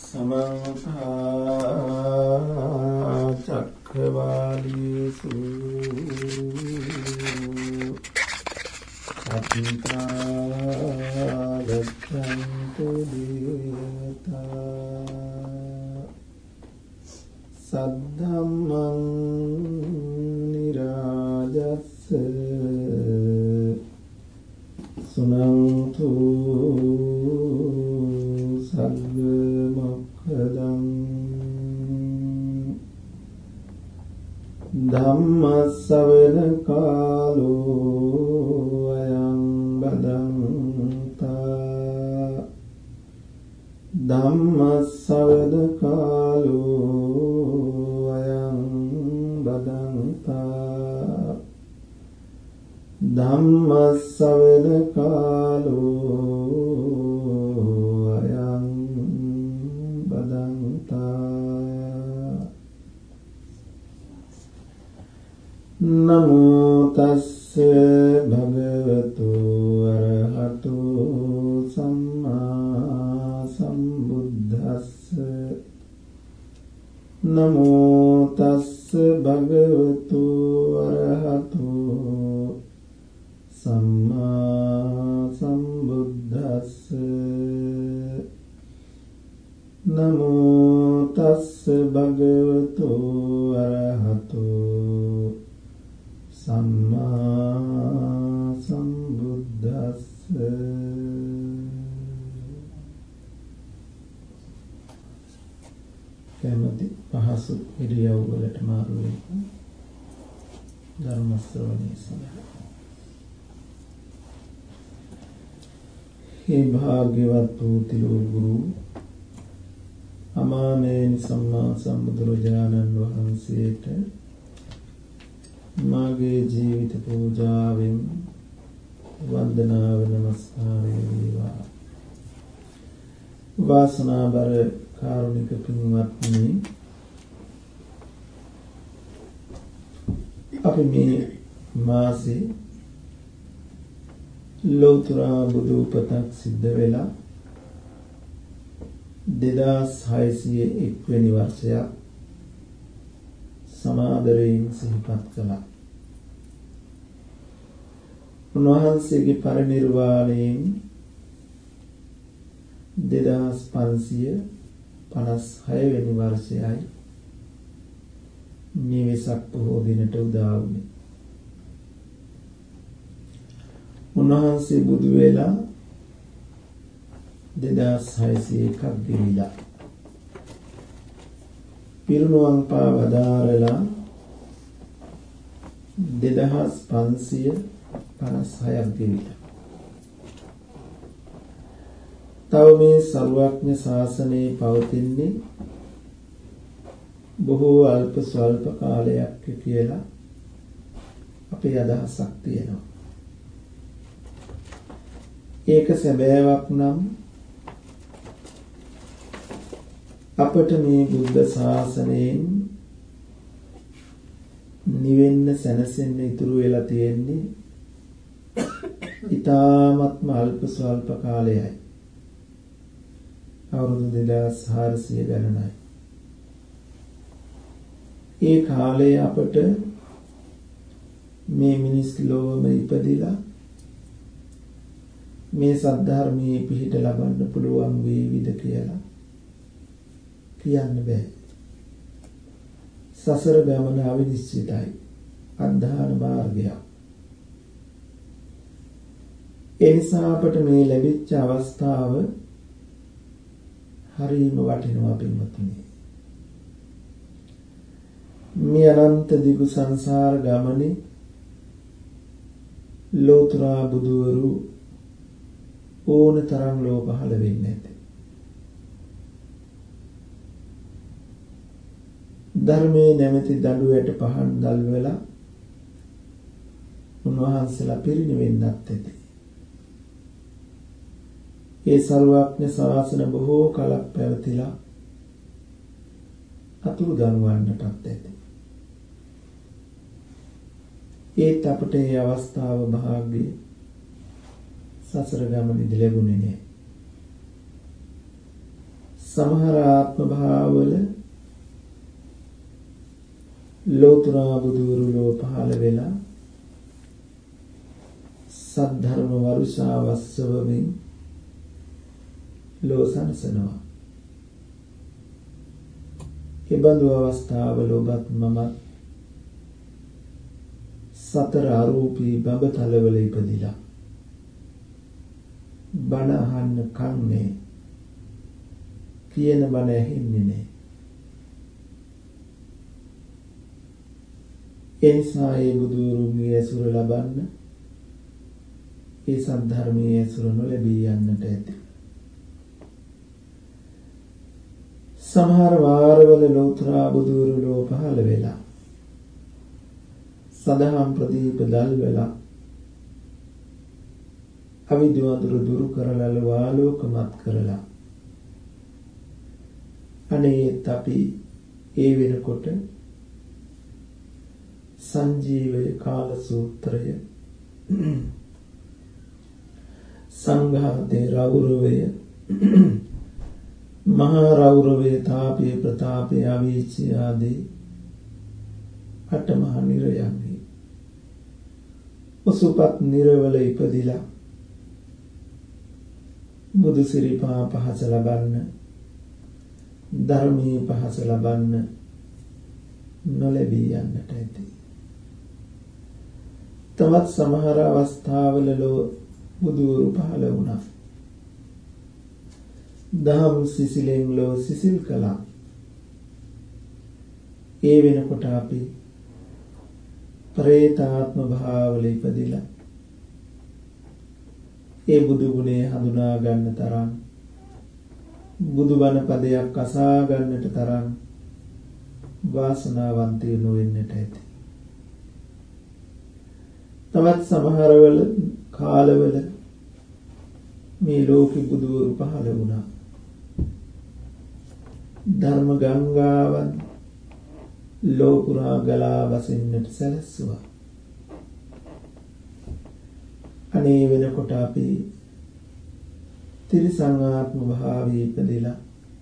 समन्ता चक्रवालेषु अत्ता गच्छन्तु देवता सद्धम्मं निराजस्य सुनन्तु सर्वमोक्षदं धम्मश्रवण कालो अयं बदन्ता धम्मश्रवण कालो अयं बदन्ता धम्मश्रवण कालो नमो तस्य भगवतो अरहतो सम्मा सम्बुद्धस्य नमो तस्य भगवतो अरहतो सम्मा सम्बुद्धस्य नमो तस्य भगवतो अरहतो सम्मा सम्बुद्धස්ස කැමැති පහසු ඉරියව් වලට මාරු වෙන්න ධර්ම ශ්‍රවණය සඳහා हे भाग्यවත් වූ තිලෝ ගුරු අමාමේනි සම්මා සම්බුදුරජාණන් වහන්සේට මාගේ ජීවිත පූජාවෙන් වන්දනාව නමස්කාරය වේවා වාසනාබර කාරුණික පින්වත්නි අපි මේ මාසේ ලෞතර බුදු උපතක් සිද්ධ වෙලා 2601 වෙනි වර්ෂයක් සමාදරයෙන් සිහිපත් කළා. උන්වහන්සේගේ පරිනිර්වාණයෙන් 2556 වෙනි වර්ෂයයි මේ වෙසක් පොහෝ දිනට උදා වුණේ. උන්වහන්සේ බුදු වෙලා 2601ක් ගෙවිලා පිරිනුවම් පා වදාරලා 2556ක් ගෙවිලා. තව මේ සර්වඥ ශාසනයේ පවතින්නේ බොහෝ අල්ප ස්වල්ප කාලයක් කියලා අපේ අදහසක් තියෙනවා. ඒක සැබෑවක් නම් අපට මේ බුද්ධ ශාසනයෙන් නිවෙන්න සැනසෙන්න ඉතුරු වෙලා තියෙන්නේ ඊ타ත්ම අල්ප ස්වල්ප කාලයයි. අවුරුදු 2400 ගණනයි. ඒ කාලය අපට මේ මිනිස් ලෝකෙම ඉපදිලා මේ සද්ධර්මයේ පිහිට ලබන්න පුළුවන් වේවිද කියලා කියන්න බෑ. සසර ගමන අවිනිශ්චිතයි. අධ්‍යාන මාර්ගය. ඒ නිසා අපට මේ ලැබිච්ච අවස්ථාව හරිම වටිනවා පින්වත්නි. මේ අනන්ත දිගු සංසාර ගමනේ ලෝතර බුදුවරු ඕන තරම් ලෝ පහළ වෙන්නේ නැති. ධර්මයේ නැමැති දඬුවට පහන් දල් වෙලා උන්වහන්සේලා පිරිනිවෙන්නත් ඇති. ඒ සර්වඥ ශාසන බොහෝ කලක් පැවතිලා අතුරුදන් වන්නටත් ඇති. ඒත් අපට මේ අවස්ථාව භාග්‍යය සසර ගමනේදී ලැබුණේ නැහැ. සමහර ආත්ම භාවවල ලෝතර බුදුරුලෝ පහළ වෙලා සද්ධර්ම වරුෂා වස්සවමින් ලෝසනසනවා. ඒ බඳු අවස්ථාවල ඔබත් මමත් සතර අරූපී බඹතලවල ඉපදිලා බණ අහන්න කන්නේ කියන බණ ඇහෙන්නේ නැහැ. එනිසා ඒ බුදුරුන්ගේ ඇසුර ලබන්න ඒ සද්ධර්මයේ ඇසුර නොලැබී යන්නට ඇති. සමහර වාරවල ලෝතර බුදුරුලෝ පහළ වෙලා සදහම් ප්‍රදීප දල් වෙලා අවිද්‍යාව දුරු කරලා වාලෝකමත් කරලා අනේත් අපි ඒ වෙනකොට සංජීවය කාල සූත්‍රය සංඝාතේ රෞරවය මහා රෞරවය තාපේ ප්‍රතාපේ අවීචි ආදී අටමහා නිරයන්හි ඔසුපත් නිරවල ඉපදිලා බුදු සිරිපා පහස ලබන්න ධර්මී පහස ලබන්න නොලැබී යන්නට ඇති. තවත් සමහර අවස්ථාවල බුදුවරු පහළ වුණා. දහම් සිසිලෙන් ලෝ සිසිල් කළා. ඒ වෙනකොට අපි ප්‍රේතාත්ම භාවවල ඉපදිලා ඒ බුදු ගුණය හඳුනා ගන්න තරම් බුදුබණ පදයක් අසා ගන්නට තරම් වාසනාවන්තයෝ නොවෙන්නට ඇති. තවත් සමහරවල කාලවල මේ ලෝකෙ බුදුවරු පහළ වුණා. ධර්ම ගංගාවන් ලෝකුරා ගලා වසින්නට සැලැස්සුවා. අනේ වෙනකොට අපි තිරිසං ආත්ම භාවයේ ඉපදෙලා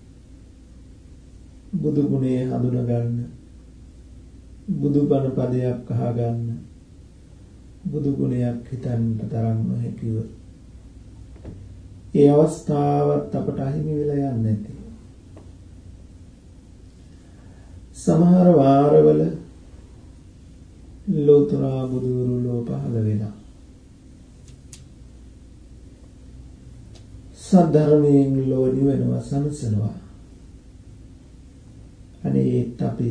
බුදු ගුණේ හඳුනා ගන්න, බුදුබණ පදයක් අහ ගන්න, බුදු ගුණයක් හිතන්න තරම් නොහැකිව ඒ අවස්ථාවත් අපට අහිමි වෙලා යන්නේ නැති. සමහර වාරවල ලෝතර බුදුරුලෝ පහළ වෙලා සද්ධර්මයෙන් ලෝ නිවෙනවා සනසනවා. අනේත් අපි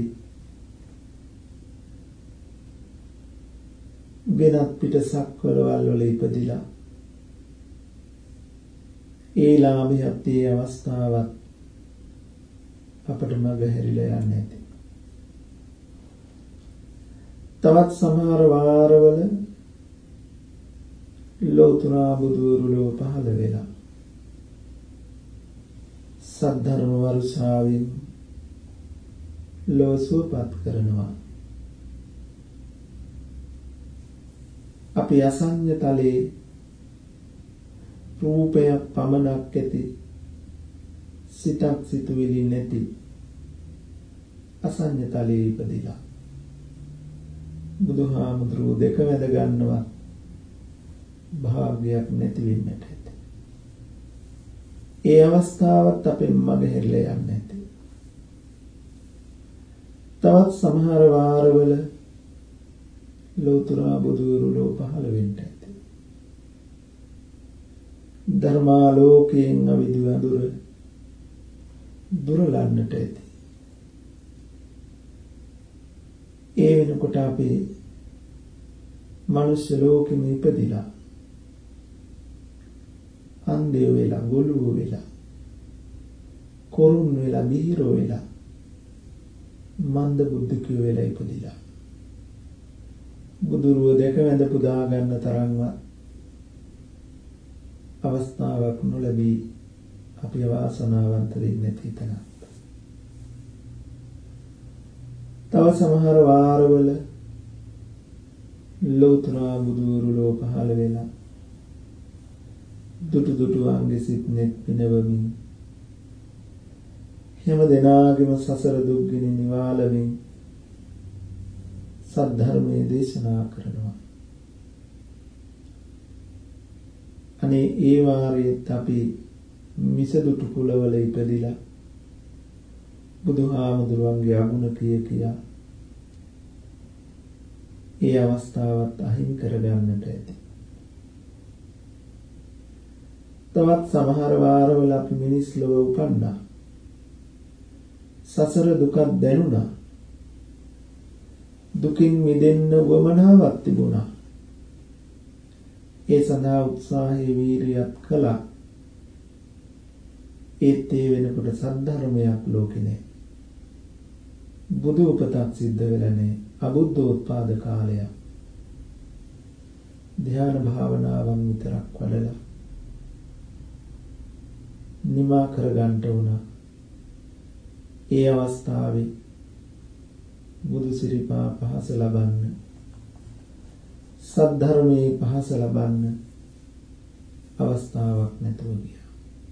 වෙනත් පිටසක්වලවල් වල ඉපදිලා ඒ ලාභයත් ඒ අවස්ථාවත් අපට මග හැරිලා යන්නේ නැති. තවත් සමහර වාරවල ලෝතර බුදුරුලෝ පහළ වෙලා සද්ධර්ම වර්ෂාවෙන් ලෝසුවපත් කරනවා. අපි අසඤ්ඤ තලයේ රූපයක් පමණක් ඇති සිතක් සිතුවිලි නැති අසඤ්ඤ තලයේ ඉපදිලා බුදුහාමුදුරුවෝ දෙක වැද ගන්නවා භාග්‍යයක් නැති වෙන්නට ඇති. ඒ අවස්ථාවත් අපෙන් මග හැරිලා යන්නේ නැති. තවත් සමහර වාරවල ලෝතර බුදුරුලෝ පහළ වෙන්න ඇති. ධර්මාලෝකයෙන් අවිද්‍යාව දුරලන්නට ඇති. ඒ වෙනකොට අපි මනුෂ්‍ය ලෝකෙම ඉපදිලා අන්ධයෝ වෙලා, ගොළුවෝ වෙලා, කොරුන් වෙලා, බිහිරෝ වෙලා, මන්ද බුද්ධිකයෝ වෙලා ඉපදිලා බුදුරුව දෙක වැඳ පුදා ගන්න තරම්වත් අවස්ථාවක් නොලැබී අපි වාසනාවන්ත වෙන්නේ නැති තැන. තව සමහර වාරවල ලෝතර බුදුරුලෝ පහළ වෙලා දුටු දුටු අංගෙ සිත් නෙත් පිනවමින් හැම දෙනාගේම සසර දුක්ගිනි නිවාලමින් සද්ධර්මයේ දේශනා කරනවා. අනේ ඒ වාරයේත් අපි මිසදුටු කුලවල ඉපදිලා බුදුහාමුදුරුවන්ගේ අගුණ කියා ඒ අවස්ථාවත් අහිමි කරගන්නට ඇති. තවත් සමහර වාරවල අපි මිනිස් ලොව උපන්නා. සසර දුකක් දැනුණා. දුකින් මිදෙන්න වමනාවක් තිබුණා. ඒ සඳහා උත්සාහය වීරියක් කළා. ඒත් ඒ වෙනකොට සද්ධර්මයක් ලෝකේ නැහැ. බුදු උපතක් සිද්ධ වෙලා නැහැ. අබුද්ධෝත්පාද කාලය. ධ්‍යාන භාවනාවන් විතරක් වඩලා නිමා කරගන්න උනා. ඒ අවස්ථාවේ බුදු සිරිපා පහස ලබන්න, සද්ධර්මයේ පහස ලබන්න අවස්ථාවක් නැතුව ගියා.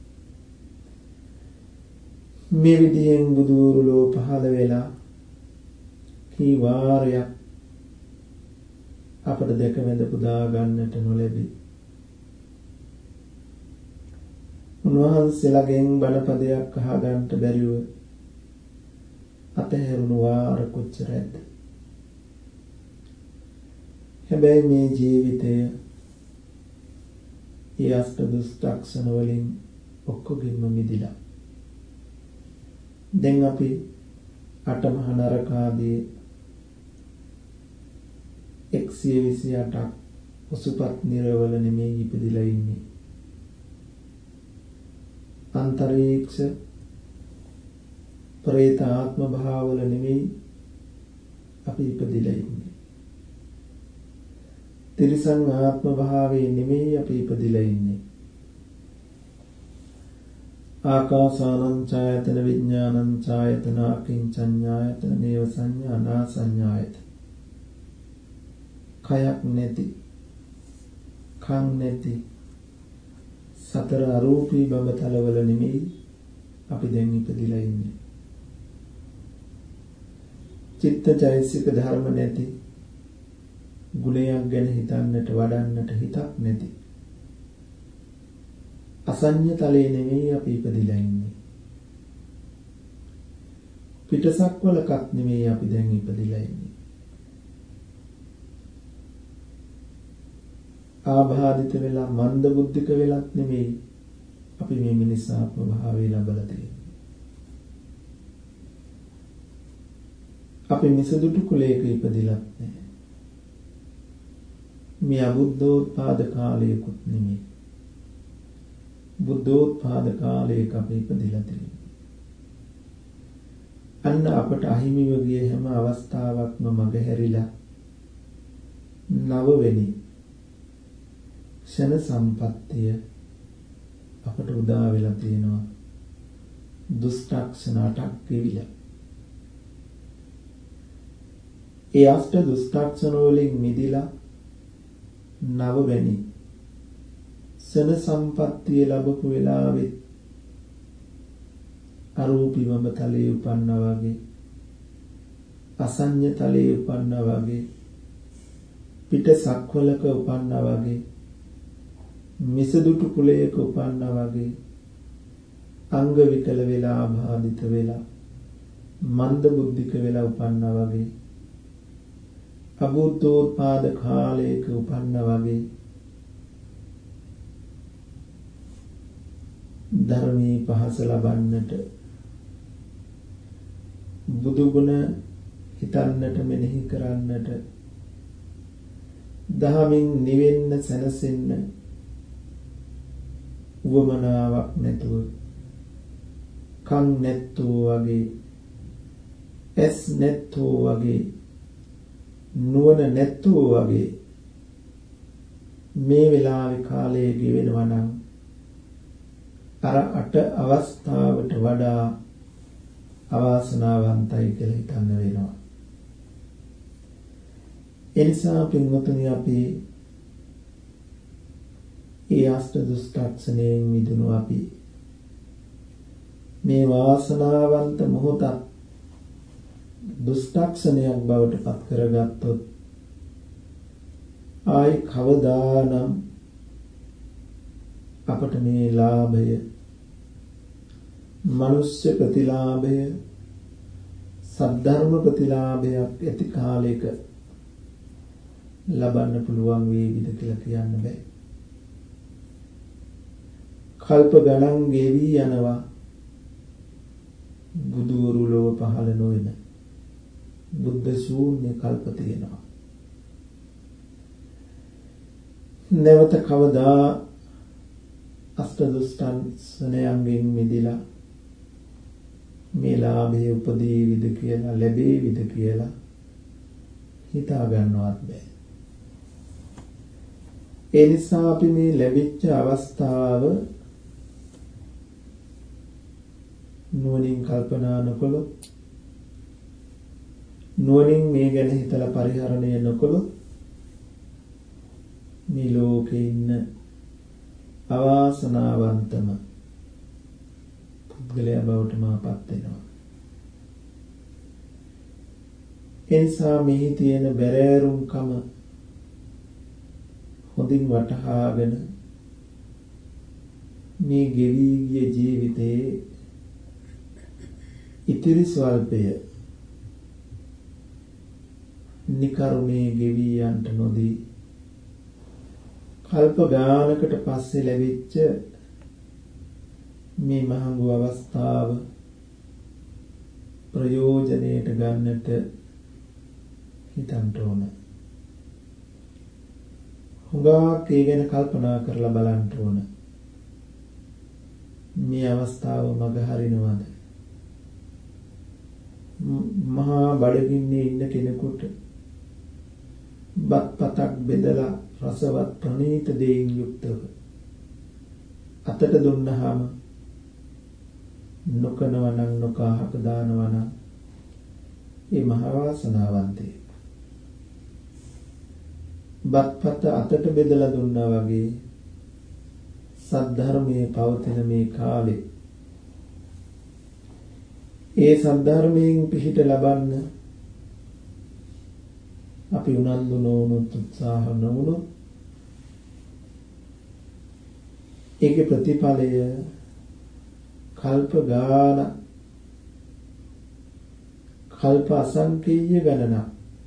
මේ විදිහෙන් බුදුරුලෝ පහළ වෙලා කී වාරයක් අපට දෙක මැද පුදා ගන්නට නොලැබි. උන්වහන්සේලාගෙන් බණපදයක් අහගන්නට බැරිව අතහැරුණු වාර කොච්චරද? හැබැයි මේ ජීවිතය ඒ අෂ්ට දුෂ්ටක්ෂණ වලින් ඔක්කොගෙම මිදිලා. දැන් අපි අටමහ නරකාදී 128ක් උසුපත් නිරවල නෙමෙයි ඉපදිලා ඉන්නේ. අන්තරීක්ෂ ප්‍රේත ආත්ම භාවවල නෙමෙයි අපි ඉපදිලා ඉන්නේ. තිරිසන් ආත්ම භාවයේ නෙමෙයි අපි ඉපදිලා ඉන්නේ. ආකාසානං ඡායතන විඥානං ඡායතන අකින්චඤ්ඤායතන නේව සංඥා නාසඤ්ඤායතන. කයක් නැති, කන් නැති සතර අරූපී බඹතලවල නෙමෙයි අපි දැන් ඉපදිලා ඉන්නේ. චිත්තචෛසික ධර්ම නැති, ගුණයක් ගැන හිතන්නට වඩන්නට හිතක් නැති අසඤ්ඤ තලයේ නෙමෙයි අපි ඉපදිලා ඉන්නේ. පිටසක් වලකත් නෙමෙයි අපි දැන් ඉපදිලා ඉන්නේ. ආබාධිත වෙලා මන්ද බුද්ධික වෙලත් නෙමෙයි අපි මේ මිනිස් ආත්ම භාවය ලබලා තියෙන්නේ. අපි මිසදුටු කුලයක ඉපදිලත් නැහැ. මේ අබුද්ධෝත්පාද කාලයකුත් නෙමෙයි. බුද්ධෝත්පාද කාලයක අපි ඉපදිලා තියෙන්නේ. අන්න අපට අහිමිව ගිය හැම අවස්ථාවක්ම මගහැරිලා නවවෙනි ක්ෂණ සම්පත්තිය අපට උදා වෙලා තියෙනවා. දුෂ්ටක්ෂණ 8ක් ගෙවිලා. ඒ අෂ්ට දුෂ්ටක්ෂණ වලින් මිදිලා නවවෙනි ක්ෂණ සම්පත්තිය ලැබපු වෙලාවේ අරූපී වඹ තලයේ උපන්නා වගේ, අසඤ්ඤ තලයේ උපන්නා වගේ, පිට සක්වලක උපන්නා වගේ, මිසදුටු කුලයක උපන්නා වගේ, අංග විකල වෙලා ආබාධිත වෙලා මන්ද බුද්ධික වෙලා උපන්නා වගේ, අබුද්ධෝත්පාද කාලයක උපන්නා වගේ ධර්මී පහස ලබන්නට, බුදු ගුණ හිතන්නට, මෙනෙහි කරන්නට, දහමින් නිවෙන්න සැනසෙන්න උවමනාවක් නැතුව, කන් නැත්තෝ වගේ, ඇස් නැත්තෝ වගේ, නුවණ නැත්තෝ වගේ මේ වෙලාවේ කාලය ගෙවෙනවා නම් අර අට අවස්ථාවට වඩා අවාසනාවන්තයි කියලා හිතන්න වෙනවා. එනිසා පින්වතුනි, අපි ඒ අෂ්ට දුෂ්ටක්ෂණයෙන් මිදුණු අපි මේ වාසනාවන්ත මොහොතක් දුෂ්ටක්ෂණයක් බවට පත් කරගත්තොත් ආයි කවදානම් අපට මේ ලාභය මනුෂ්‍ය ප්‍රතිලාභය සද්ධර්ම ප්‍රතිලාභයක් ඇති කාලයක ලබන්න පුළුවන් වේවිද කියලා කියන්න බෑ. කල්ප ගණන් ගෙවි යනවා බුදුවරු ලොව පහළ නොවන බුද්ධ ශූන්‍ය කල්ප තියෙනවා. නැවත කවදා අෂ්ට දුෂ්ටංසනයන්ගෙන් මිදලා මේ ලාභයේ උපදීවිද කියලා ලැබෙවිද කියලා හිතා ගන්නවත් බෑ. ඒ නිසා අපි මේ ලැබිච්ච අවස්ථාව නුවණින් කල්පනා නොකළොත් නුවණින් මේ ගැන හිතලා පරිහරණය නොකළොත් මේ ලෝකේ ඉන්න අවාසනාවන්තම පුද්ගලයා බවට මාපත් වෙනවා. එනිසා මෙහි තියෙන බැරෑරුම්කම හොඳින් වටහාගෙන මේ ගෙවි ගිය ජීවිතයේ ඉතිරි ස්වල්පය නිකරුණේ ගෙවි යන්ට නොදී කල්ප ගානකට පස්සේ ලැබිච්ච මේ මහඟු අවස්ථාව ප්‍රයෝජනයට ගන්නට හිතන්න ඕන. හුඟක් ඒ ගැන කල්පනා කරලා බලන්න ඕන. මේ අවස්ථාව මග හරිනවද? මහා බඩගින්නේ ඉන්න කෙනෙකුට බත් පතක් බෙදලා රසවත් ප්‍රණීත දෙයින් යුක්තව අතට දුන්නාම නොකනවා නම් නොකාහක දානවා නම් ඒ මහ වාසනාවන්තයෙක්. බත් පත අතට බෙදලා දුන්නා වගේ සද්ධර්මයේ පවතින මේ කාලේ ඒ සද්ධර්මයෙන් පිහිට ලබන්න අපි උනන්දු නොවුනොත් උත්සාහ නොවුනොත් ඒකේ ප්‍රතිඵලය කල්ප ගාන කල්ප අසංකේය ගණනක්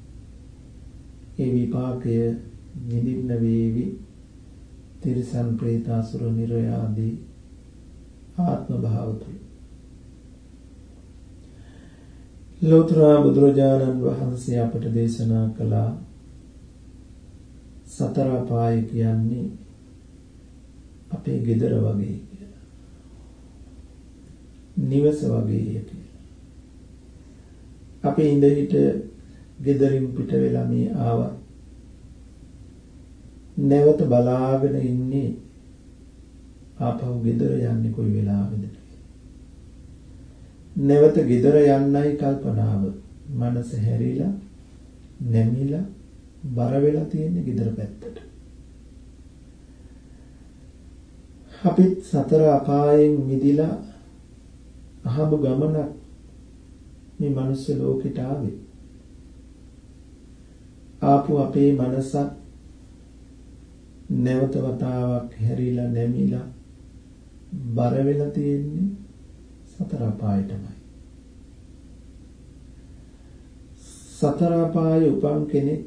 ඒ විපාකය නිදින්න වේවි. තිරිසන් ප්‍රේත අසුර නිරය ආදී ආත්ම භාව තුල ලෝතර බුදුරජාණන් වහන්සේ අපට දේශනා කළා සතර අපාය කියන්නේ අපේ ගෙදර වගේ කියලා. නිවස වගේ කියලා. අපේ ඉඳ හිට ගෙදරින් පිට වෙලා මේ ආවා. නැවත බලාගෙන ඉන්නේ ආපහු ගෙදර යන්නේ කොයි වෙලාවෙද? නැවත ගෙදර යන්නයි කල්පනාව. මනස හැරිලා නැමිලා බර වෙලා තියෙන්නේ ගෙදර පැත්තට. අපිත් සතර අපායෙන් මිදිලා අහඹ ගමනක් මේ මනුස්ස ලෝකෙට ආවේ. ආපු අපේ මනස නැවත වතාවක් හැරිලා නැමිලා බර වෙලා තියෙන්නේ සතර අපායටමයි. සතර අපායේ උපන් කෙනෙක්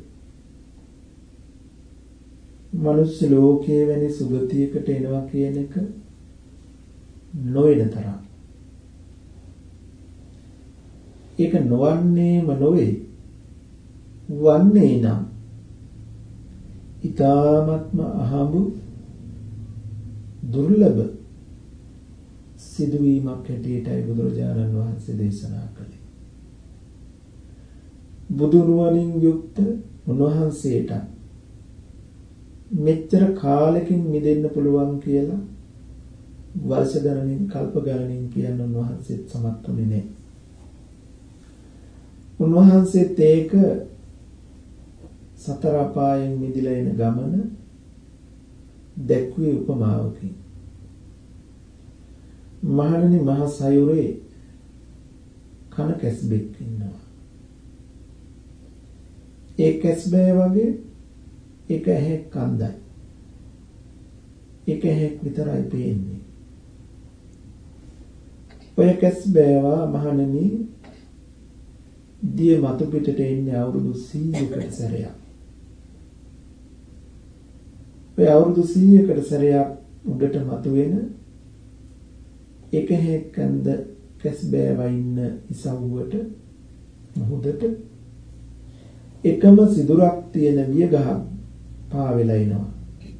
මනුස්ස ලෝකයේ වැනි සුගතියකට එනවා කියන එක නොවන තරම්. ඒක නොවන්නේම නොවේ. වන්නේ නම් ඊ타ත්ම අහඹු දුර්ලභ සිදුවීමක් හැටියටයි බුදුරජාණන් වහන්සේ දේශනා කළේ. බුදු නුවණින් යුක්ත උන්වහන්සේට මෙච්චර කාලෙකින් මිදෙන්න පුළුවන් කියලා වර්ෂ ගණනින් කල්ප ගණනින් කියන උන්වහන්සේත් සමත් වුණේ නැහැ. උන්වහන්සේත් ඒක සතර අපායෙන් මිදලා එන ගමන දැක්ුවේ උපමාවකින්. මහණනි මහ සයුරේ කන කැස්බෙක් ඉන්නවා. ඒ කැස්බෑ වගේ එක ඇහැක් කන්දයි. එක ඇහැක් විතරයි පේන්නේ. ඔය කැස්බෑවා මහණනි දිය මතු පිටට එන්නේ අවුරුදු 100කට සැරයක්. ඔය අවුරුදු 100කට සැරයක් උඩට මතුවෙන එක ඇහැක් කන්ද කැස්බෑවා ඉන්න ඉසව්වට මුහුදට එකම සිදුරක් තියෙන වියගහක් පාවෙලා එනවා.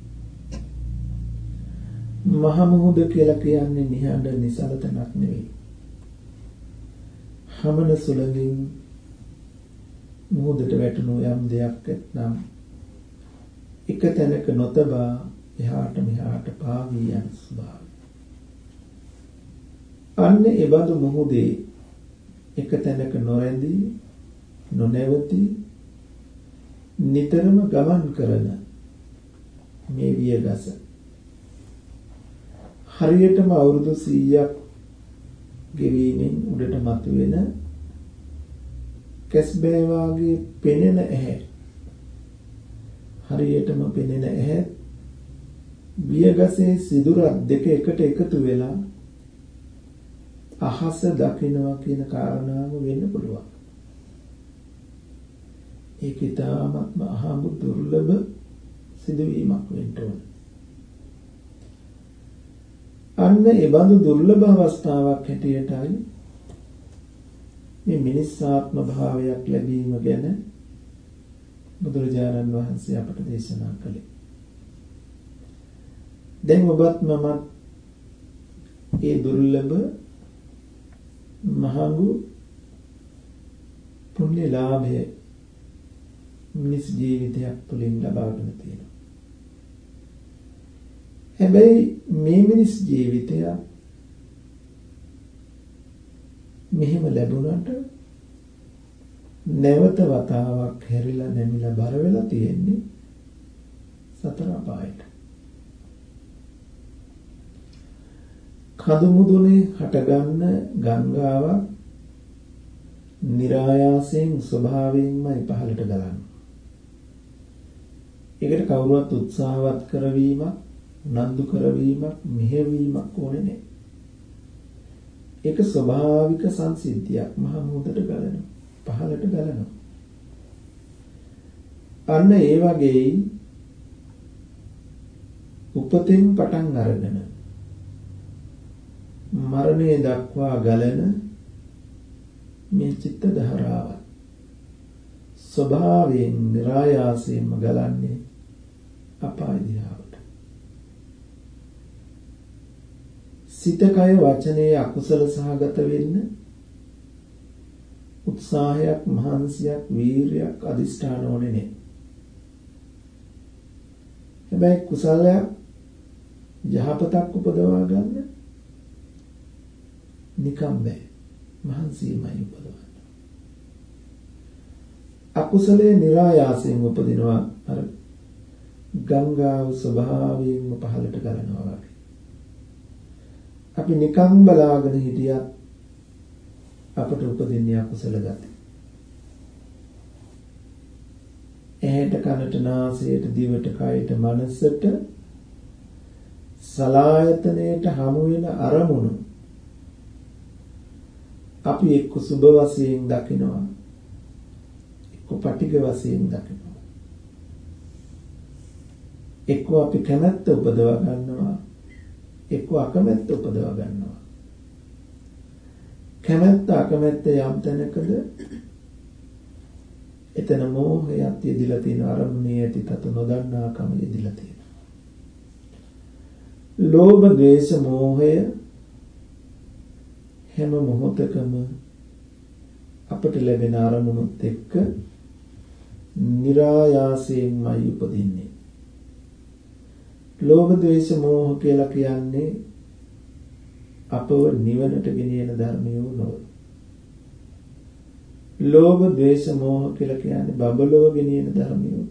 මහ මුහුද කියලා කියන්නේ නිහඬ නිසල තැනක් නෙවෙයි. හමන සුළඟින් මුහුදට වැටුණු යම් දෙයක් ඇත්නම් එක තැනක නොතබා එහාට මෙහාට පාවී යන ස්වභාවය. අන්න ඒ බඳු මුහුදේ එක තැනක නොරැඳී නොනැවතී නිතරම ගමන් කරන මේ වියගස හරියටම අවුරුදු 100ක් ගෙවීමෙන් උඩට මතුවෙන කැස්බෑ වාගේ පෙනෙන ඇහැ හරියටම පෙනෙන ඇහැ වියගසේ සිදුරක් දෙක එකට එකතු වෙලා අහස දකින්නවා කියන කාරණාව වෙන්න පුළුවන්. ඒක ඊටාත්ම අහඹු දුර්ලභ සිදුවීමක් වෙන්න ඕන. අන්න ඒ බඳු දුර්ලභ අවස්ථාවක් හැටියටයි මේ මිනිස්සාත්ම භාවයක් ලැබීම ගැන බුදුරජාණන් වහන්සේ අපට දේශනා කළේ. දැන් ඔබත් මමත් ඒ දුර්ලභ මහඟු පුණ්‍ය ලාභය මිනිස් ජීවිතයක් තුළින් ලබාගෙන තියෙනවා. හැබැයි මේ මිනිස් ජීවිතය මෙහෙම ලැබුණාට නැවත වතාවක් හැරිලා නැමිලා බර වෙලා තියෙන්නේ සතර අපායට. කඳු මුදුනේ හටගන්න ගංගාවක් નિરાයාසයෙන් ස්වභාවයෙන්මයි පහළට ගලන්නේ. ඒකට කවුරුවත් උත්සාහවත් කරවීමක්, උනන්දු කරවීමක්, මෙහෙවීමක් ඕනේ නැහැ. ඒක ස්වභාවික සංසිද්ධියක්. මහ මුහුදට ගලනවා, පහළට ගලනවා. අන්න ඒ වගේ උපතෙන් පටන් අරගෙන මරණය දක්වා ගලන මේ චිත්ත ධාරාව ස්වභාවයෙන් નિરાයාසයෙන්ම ගලන්නේ අපාය දිහාවට. සිත කය වචනේ අකුසල සහගත වෙන්න උත්සාහයක්, මහන්සියක්, වීරියක්, අදිෂ්ඨාන ඕනේ නේ. හැබැයි කුසලයක් යහපතක් උපදවා ගන්න නිකම් බෑ. මහන්සියමයි උපදවන්න. අකුසලයේ નિરાයාසයෙන් උපදිනවා අර ගංගාව ස්වභාවයෙන්ම පහළට ගලනවා වගේ. අපි නිකම් බලාගෙන හිටියත් අපට උපදින්නේ අකුසල ගති. ඇහැට, කනට, නාසයට, දිවට, කයට, මනසට සලායතනයට හමු වෙන අරමුණු අපි එක්ක සුබ වශයෙන් දකිනවා, එක්ක පටිඝ වශයෙන් දකිනවා. එක්ක අපි කැමැත්ත උපදවා ගන්නවා, එක්ක අකමැත්ත උපදවා ගන්නවා. කැමැත්ත අකමැත්ත යම් තැනකද එතන මෝහයත් යෙදිලා තියෙන, අරමුණේ ඇති තතු නොදන්නාකම යෙදිලා තියෙනවා. ලෝභ, ද්වේෂ, මෝහය හැම මොහොතකම අපට ලැබෙන අරමුණුත් එක්ක નિરાයාසයෙන්මයි උපදින්නේ. ලෝභ, ද්වේෂ, මෝහ කියලා කියන්නේ අපව නිවනට ගෙනියන ධර්මයෝ නොව. ලෝභ, ද්වේෂ, මෝහ කියලා කියන්නේ බබලව ගෙනියන ධර්මයෝ.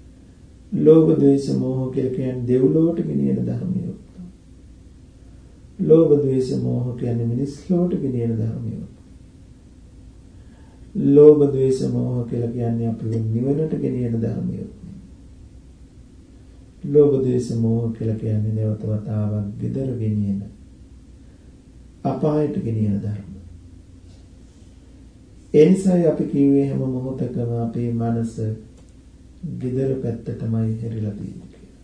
ලෝභ, ද්වේෂ, මෝහ කියලා කියන්නේ දෙව්ලොවට ගෙනියන ධර්මයෝ. ලෝභ ද්වේෂ මෝහ කියන්නේ මිනිස් ලෝට ගෙනියන ධර්මය. ලෝභ ද්වේෂ මෝහ කියලා කියන්නේ අපිව නිවනට ගෙනියන ධර්මය. ලෝභ ද්වේෂ මෝහ කියලා කියන්නේ නැවත වතාවක් gedara ගෙනියන අපායට ගෙනියන ධර්ම. එනිසායි අපි කිව්වේ හැම මොහොතකම අපේ මනස gedara පැත්තටමයි හැරිලා තියෙන්නේ කියලා.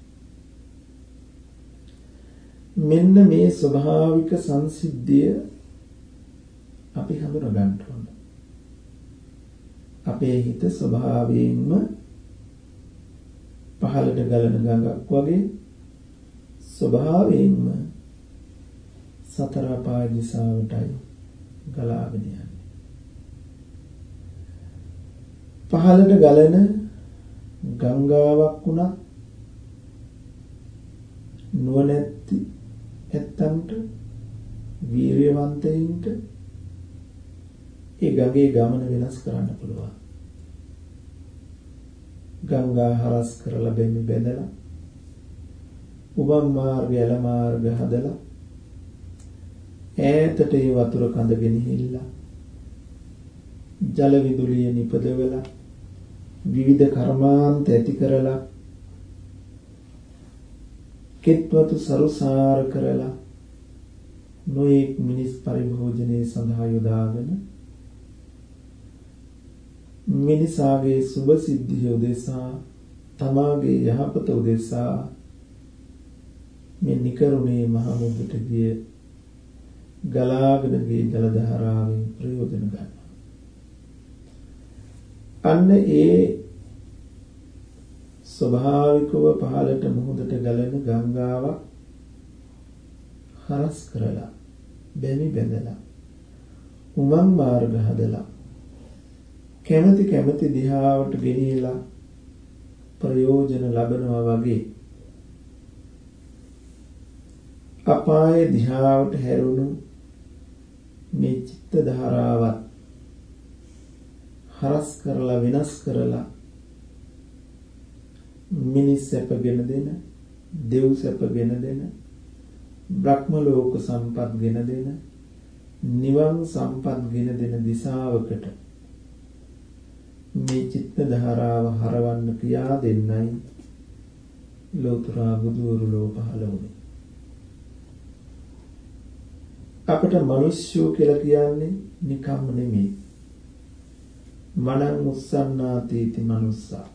මෙන්න මේ ස්වභාවික සංසිද්ධිය අපි හඳුනා ගන්න ඕන. අපේ හිත ස්වභාවයෙන්ම පහළට ගලන ගඟක් වගේ ස්වභාවයෙන්ම සතර අපාය දිශාවටයි ගලාගෙන යන්නේ. පහළට ගලන ගංගාවක් වුණත් නුවණැති ඇත්තන්ට වීරියවන්තයින්ට ඒ ගඟේ ගමන වෙනස් කරන්න පුළුවන්. ගංගා හරස් කරලා බෙමි බැඳලා උබන් මාර්ග යල මාර්ග හදලා ඈතට ඒ වතුර කඳ ගෙනහිල්ලා ජල විදුලිය නිපදවලා විවිධ කර්මාන්ත ඇති කරලා කෙත්වතු සරුසාර කරලා නොයෙක් මිනිස් පරිභෝජනයේ සඳහා යොදාගෙන මිනිසාගේ සුභ සිද්ධිය උදෙසා තමාගේ යහපත උදෙසා මේ නිකරුණේ මහ මුහුදට ගිය ගලාගෙන ගිය ජල ධාරාවෙන් ප්‍රයෝජන ගන්නවා. අන්න ඒ ස්වභාවිකව පහළට මුහුදට ගලන ගංගාවක් හරස් කරලා බැමි බැඳලා උමං මාර්ග හදලා කැමැති දිහාවට ගෙනියලා ප්‍රයෝජන ලබනවා වගේ අපායේ දිහාවට හැරුණු මේ චිත්ත ධාරාවත් හරස් කරලා වෙනස් කරලා මිනිස් සැපගෙන දෙන, දෙව් සැපගෙන දෙන, බ්‍රහ්ම ලෝක සම්පත්ගෙන දෙන, නිවන් සම්පත්ගෙන දෙන දිශාවකට මේ චිත්ත ධාරාව හරවන්න ක්‍රියා දෙන්නයි ලෝතර බුදුවරු ලෝ පහළ වුණේ. අපට මිනිස්සු කියලා කියන්නේ නිකම්ම නෙමෙයි. මනං උස්සන්නාතීති මනුස්සා.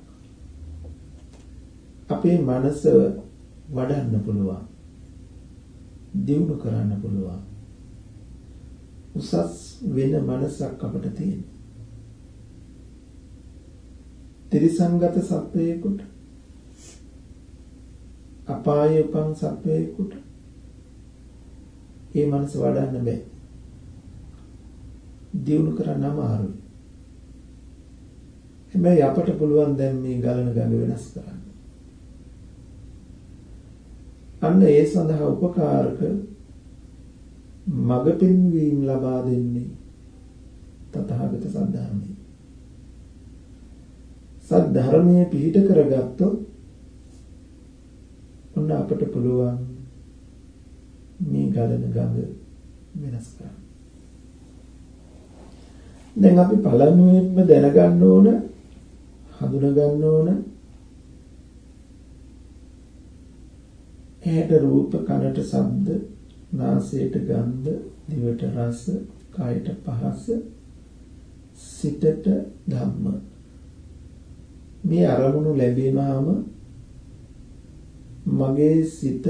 අපේ මනස වඩන්න පුළුවන්. දියුණු කරන්න පුළුවන්. උසස් වෙන මනසක් අපට තියෙනවා. ත්‍රිසංගත සත්වයෙකුට අපායේ උපන් සත්වයෙකුට ඒ මනස වඩන්න බෑ. දියුණු කරන්න අමාරුයි. හැබැයි අපට පුළුවන් දැන් මේ ගලන ගඟ වෙනස් කරන්න. අන්න ඒ සඳහා උපකාරක මඟ පෙන්වීම ලබා දෙන්නේ තථාගත සද්ධර්මය. සද්ධර්මයේ පිහිට කරගත්තොත් ඔන්න අපට පුළුවන් මේ ගලන ගඟ වෙනස් කරන්න. දැන් අපි පළමුවෙන්ම දැනගන්න ඕන, හඳුනා ගන්න ඕන ඇහැට රූප, කනට ශබ්ද, නාසයට ගන්ධ, දිවට රස, කයට පහස, සිතට ධම්ම. මේ අරමුණු ලැබීමම මගේ සිත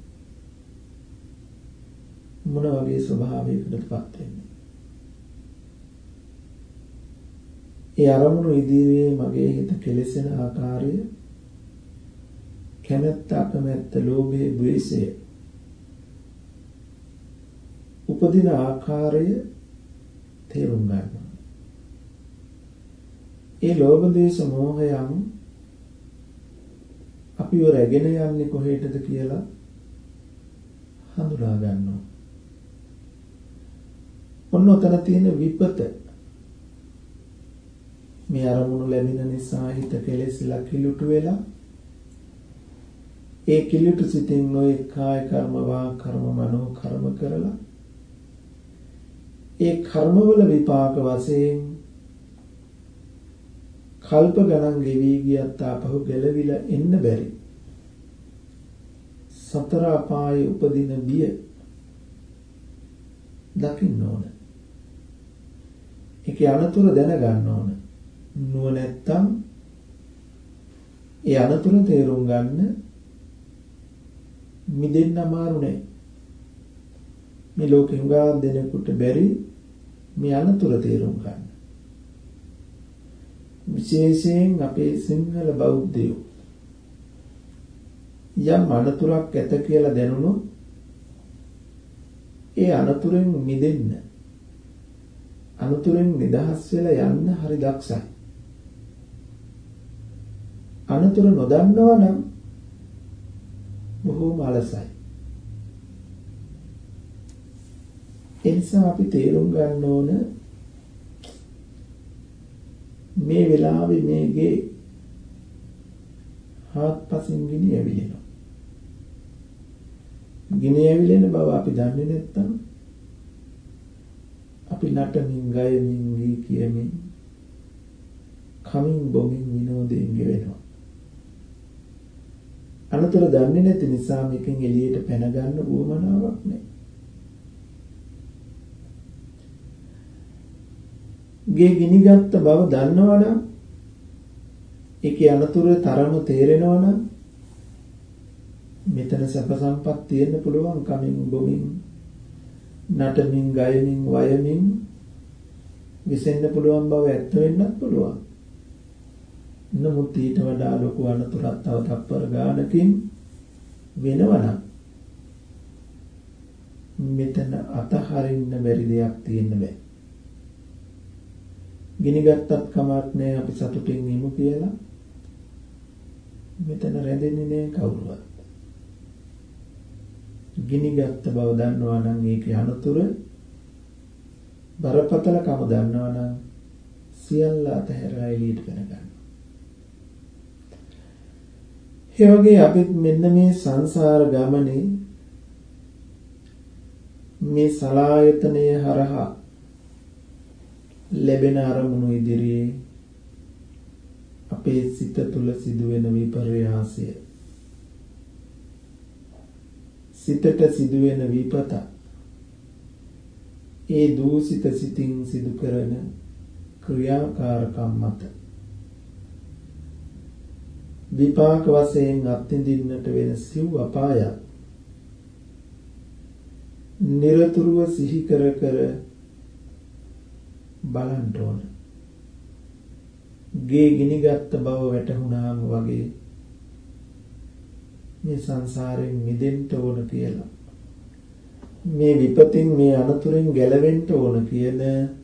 මොන වගේ ස්වභාවයකටපත් වෙන්නේ? ඒ අරමුණු ඉදිරියේ මගේ හිත කෙලෙසෙන ආකාරය, කැමැත්ත, අකමැත්ත, ලෝභය, ද්වේෂය උපදින ආකාරය තේරුම් ගන්නවා. ඒ ලෝභ, ද්වේෂ, මෝහයන් අපිව රැගෙන යන්නේ කොහෙටද කියලා හඳුනා ගන්නවා. ඔන්න ඔතන තියෙන විපත. මේ අරමුණු ලැබෙන නිසා හිත කෙලෙසිලා කිලුට වෙලා ඒ කිලුට සිතින් නොයේ කාය කර්ම වා කර්ම මනෝ කර්ම කරලා ඒ කර්මවල විපාක වශයෙන් කල්ප ගණන් ගෙවි ගියත් ආපහු ගැලවිලා එන්න බැරි සතර අපායේ උපදින බිය දකින්න ඕන. ඒකේ අනතුරු දැනගන්න ඕන. නුවණ නැත්තම් ඒ අනතුරු තේරුම් ගන්න මිදෙන්න අමාරු නෑ. මේ ලෝකෙ හුඟා දෙනෙකුට බැරි මේ අනතුරු තේරුම් ගන්න. විශේෂයෙන් අපේ සිංහල බෞද්ධයෝ යම් අනතුරක් ඇත කියලා දැනුණොත් ඒ අනතුරෙන් මිදෙන්න අනතුරෙන් නිදහස් වෙලා යන්න හරි දක්ෂයි. අනතුර නොදන්නවා නම් බොහෝම අලසයි. ඒ නිසා අපි තේරුම් ගන්න ඕන මේ වෙලාවේ මේගේ හාත්පසින් ගිනි ඇවිලෙනවා. ගිනි ඇවිලෙන බව අපි දන්නේ නැත්නම් අපි නටමින් ගයමින් ගී කියමින් කමින් බොමින් විනෝදයෙන් ගෙවෙනවා. අනතුර දන්නේ නැති නිසා මේකෙන් එළියට පැන ගන්න උවමනාවක් නැහැ. ගේ ගිනිගත් බව දන්නවනම් ඒකේ අනතුරේ තරම තේරෙනවනම් මෙතන සැප සම්පත් තියෙන්න පුළුවන් කමින් බොමින් නටමින් ගයමින් වයමින් විසෙන්න පුළුවන් බව ඇත්ත වෙන්නත් පුළුවන්. නමුත් ඊට වඩා ලොකු අනතුරක් තව තප්පර ගානකින් වෙනවනම් මෙතන අතහරින්න බැරි දෙයක් තියෙන්න බෑ. ගිනිගත්තත් කමක් නෑ අපි සතුටින් ඉමු කියලා මෙතන රැඳෙන්නේ නෑ කවුරුවත්. ගිනිගත් බව දන්නවා නම් ඒකේ අනතුර බරපතලකම දන්නවා නම් සියල්ල අතහැරලා එළියට පැන ගන්නවා. ඒ වගේ අපිත් මෙන්න මේ සංසාර ගමනේ මේ සලායතනය හරහා ලැබෙන අරමුණු ඉදිරියේ අපේ සිත තුළ සිදුවෙන විපර්යාසය සිතට සිදුවෙන විපත ඒ දූසිත සිතින් සිදු කරන ක්‍රියාකාරකම් මත විපාක වශයෙන් අත්විඳින්නට වෙන සිව් අපායක් නිරතුරුව සිහි කර කර බලන්න ඕන. ගේ ගිනිගත් බව වැටහුණාම වගේ මේ සංසාරයෙන් මිදෙන්න ඕන කියලා මේ විපතින් මේ අනතුරෙන් ගැලවෙන්න ඕන කියන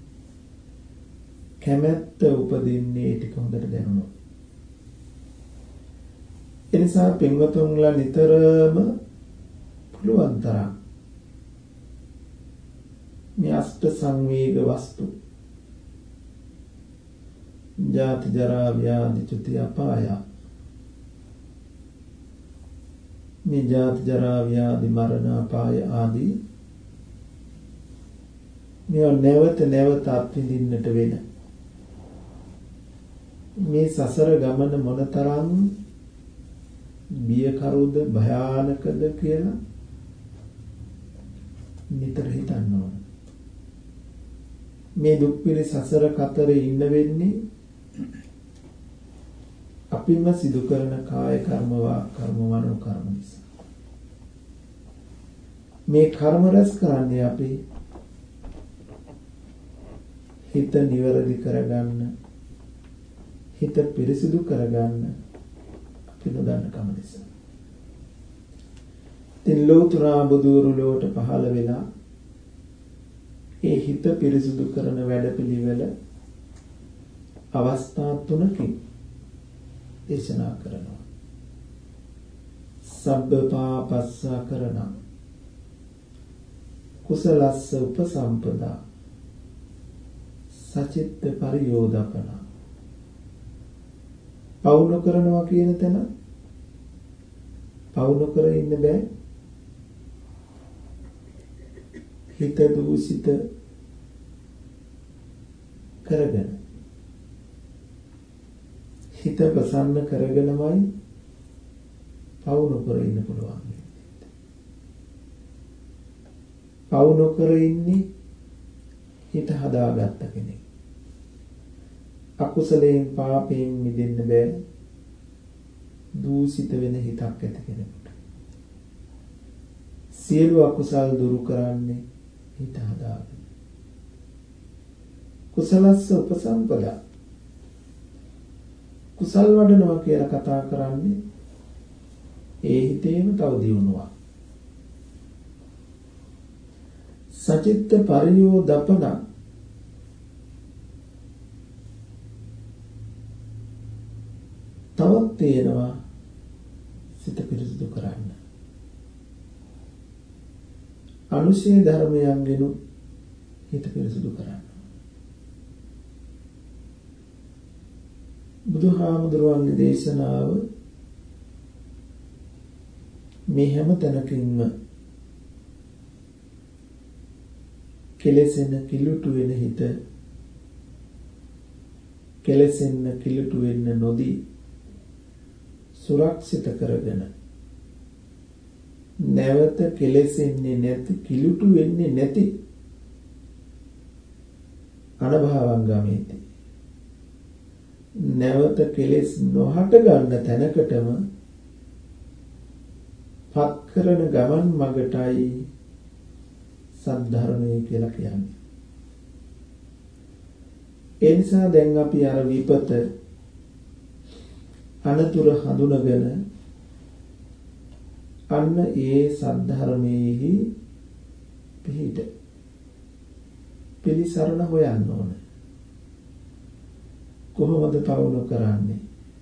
කැමැත්ත උපදින්නේ ටික හොඳට දැනුණා. එනිසා පින්වතුන්ලා නිතරම පුළුවන් තරම් මේ අෂ්ට සංවේග වස්තු ජාති ජරා ව්‍යාධි චුති අපාය මේ ජාති ජරා ව්‍යාධි මරණ අපාය ආදී මේ නැවත නැවත අත්විඳින්නට වෙන මේ සසර ගමන මොනතරම් බියකරුද භයානකද කියලා නිතර හිතන්න ඕන. මේ දුක් පිරි සසර කතරේ ඉන්න වෙන්නේ අපිම සිදු කරන කාය කර්ම වා කර්ම මනෝ කර්ම නිසා. මේ කර්ම රැස් කරන්නේ අපි හිත නිවැරදි කරගන්න, හිත පිරිසිදු කරගන්න අපි නොදන්න කම නිසා. ඉතින් ලෝතුරා බුදුරු ලෝට පහළ වෙලා ඒ හිත පිරිසිදු කරන වැඩපිළිවෙල අවස්ථා තුනකින් දේශනා කරනවා. සබ්බ පාපස්ස කරණ කුසලස්ස උපසම්පදා සචිත්ත පරියෝදපන. පවුන කරනවා කියන තැන පවු නොකර ඉන්න බෑ. හිත දූෂිත කරගෙන හිත ප්‍රසන්න කරගෙනමයි පවු නොකර ඉන්න පුළුවන්. පවු නොකර ඉන්නේ හිත හදාගත්ත කෙනෙක්. අකුසලයෙන් පාපයෙන් මිදෙන්න බෑ. දූෂිත වෙන හිතක් ඇති කෙනෙකුට. සියලු අකුසල් දුරු කරන්නේ හිත හදාගෙන. කුසලස්ස උපසම්පදා. කුසල් වඩනවා කියලා කතා කරන්නේ ඒ හිතේම තව දියුණුවක්. සචිත්ත පරියෝදපන තවත් තියෙනවා සිත පිරිසිදු කරන්න. අනුශේ ධර්මයන්ගෙන් හිත පිරිසිදු කරන්න. බුදුහාමුදුරුවන්ගේ දේශනාව මේ හැම තැනකින්ම කෙලෙසෙන කිලුටු වෙන හිත කෙලෙසෙන්න කිලුටු වෙන්න නොදී සුරක්ෂිත කරගෙන නැවත කෙලෙසෙන්නේ නැති කිලුටු වෙන්නේ නැති අනභවංගමේති නැවත කෙලෙස් නොහට ගන්න තැනකටම පත් කරන ගමන් මගටයි සද්ධර්මය කියලා කියන්නේ. ඒ නිසා දැන් අපි අර විපත අනතුරු හඳුනගෙන අන්න ඒ සද්ධර්මයේහි පිහිට පිළිසරණ හොයන්න ඕන. කොහොමද පවුන කරන්නේ?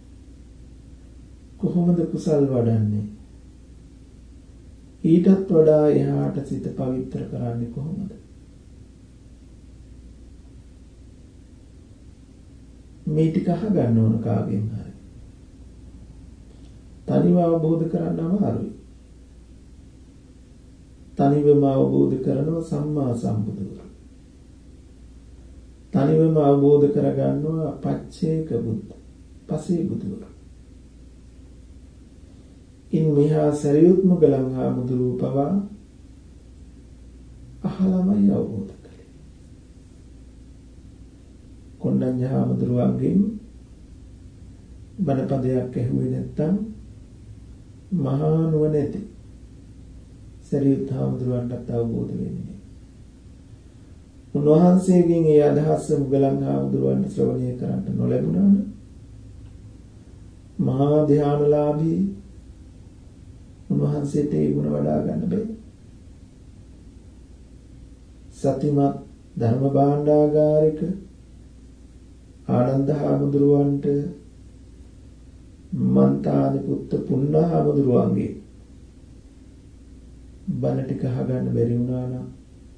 කොහොමද කුසල් වඩන්නේ? ඊටත් වඩා එහාට සිත පවිත්‍ර කරන්නේ කොහොමද? මේ ටික අහගන්න ඕන කාගෙන් හරි. තනිව අවබෝධ කරගන්න අමාරුයි. තනිවම අවබෝධ කරනවා සම්මා සම්බුදුවරු. තනිවම අවබෝධ කරගන්නවා පච්චේක බුද්ධ, පසේ බුදුවරු. ඉන් මෙහා සරියුත් මොගලන් හාමුදුරුව පවා අහලමයි අවබෝධ කළේ. කොණ්ඩඤ්ඤ හාමුදුරුවන්ගෙන් බණපදයක් ඇහුවේ නැත්තම් මහා නුවණැති සරියුත් හාමුදුරුවන්ටත් අවබෝධ වෙන්නේ නැහැ. උන්වහන්සේගෙන් ඒ අදහස් මොගලන් හාමුදුරුවන්ට ශ්‍රවණය කරන්න නොලැබුණා නම් මහා ධානලාභී උන්වහන්සේට ඒ ගුණ වඩා ගන්න බෑ. සතිමත් ධර්ම භාණ්ඩාගාරික ආනන්ද හාමුදුරුවන්ට මන්තානි පුත්ත පුණ්ණ හාමුදුරුවන්ගේ බණ ටික අහගන්න බැරි වුණා නම්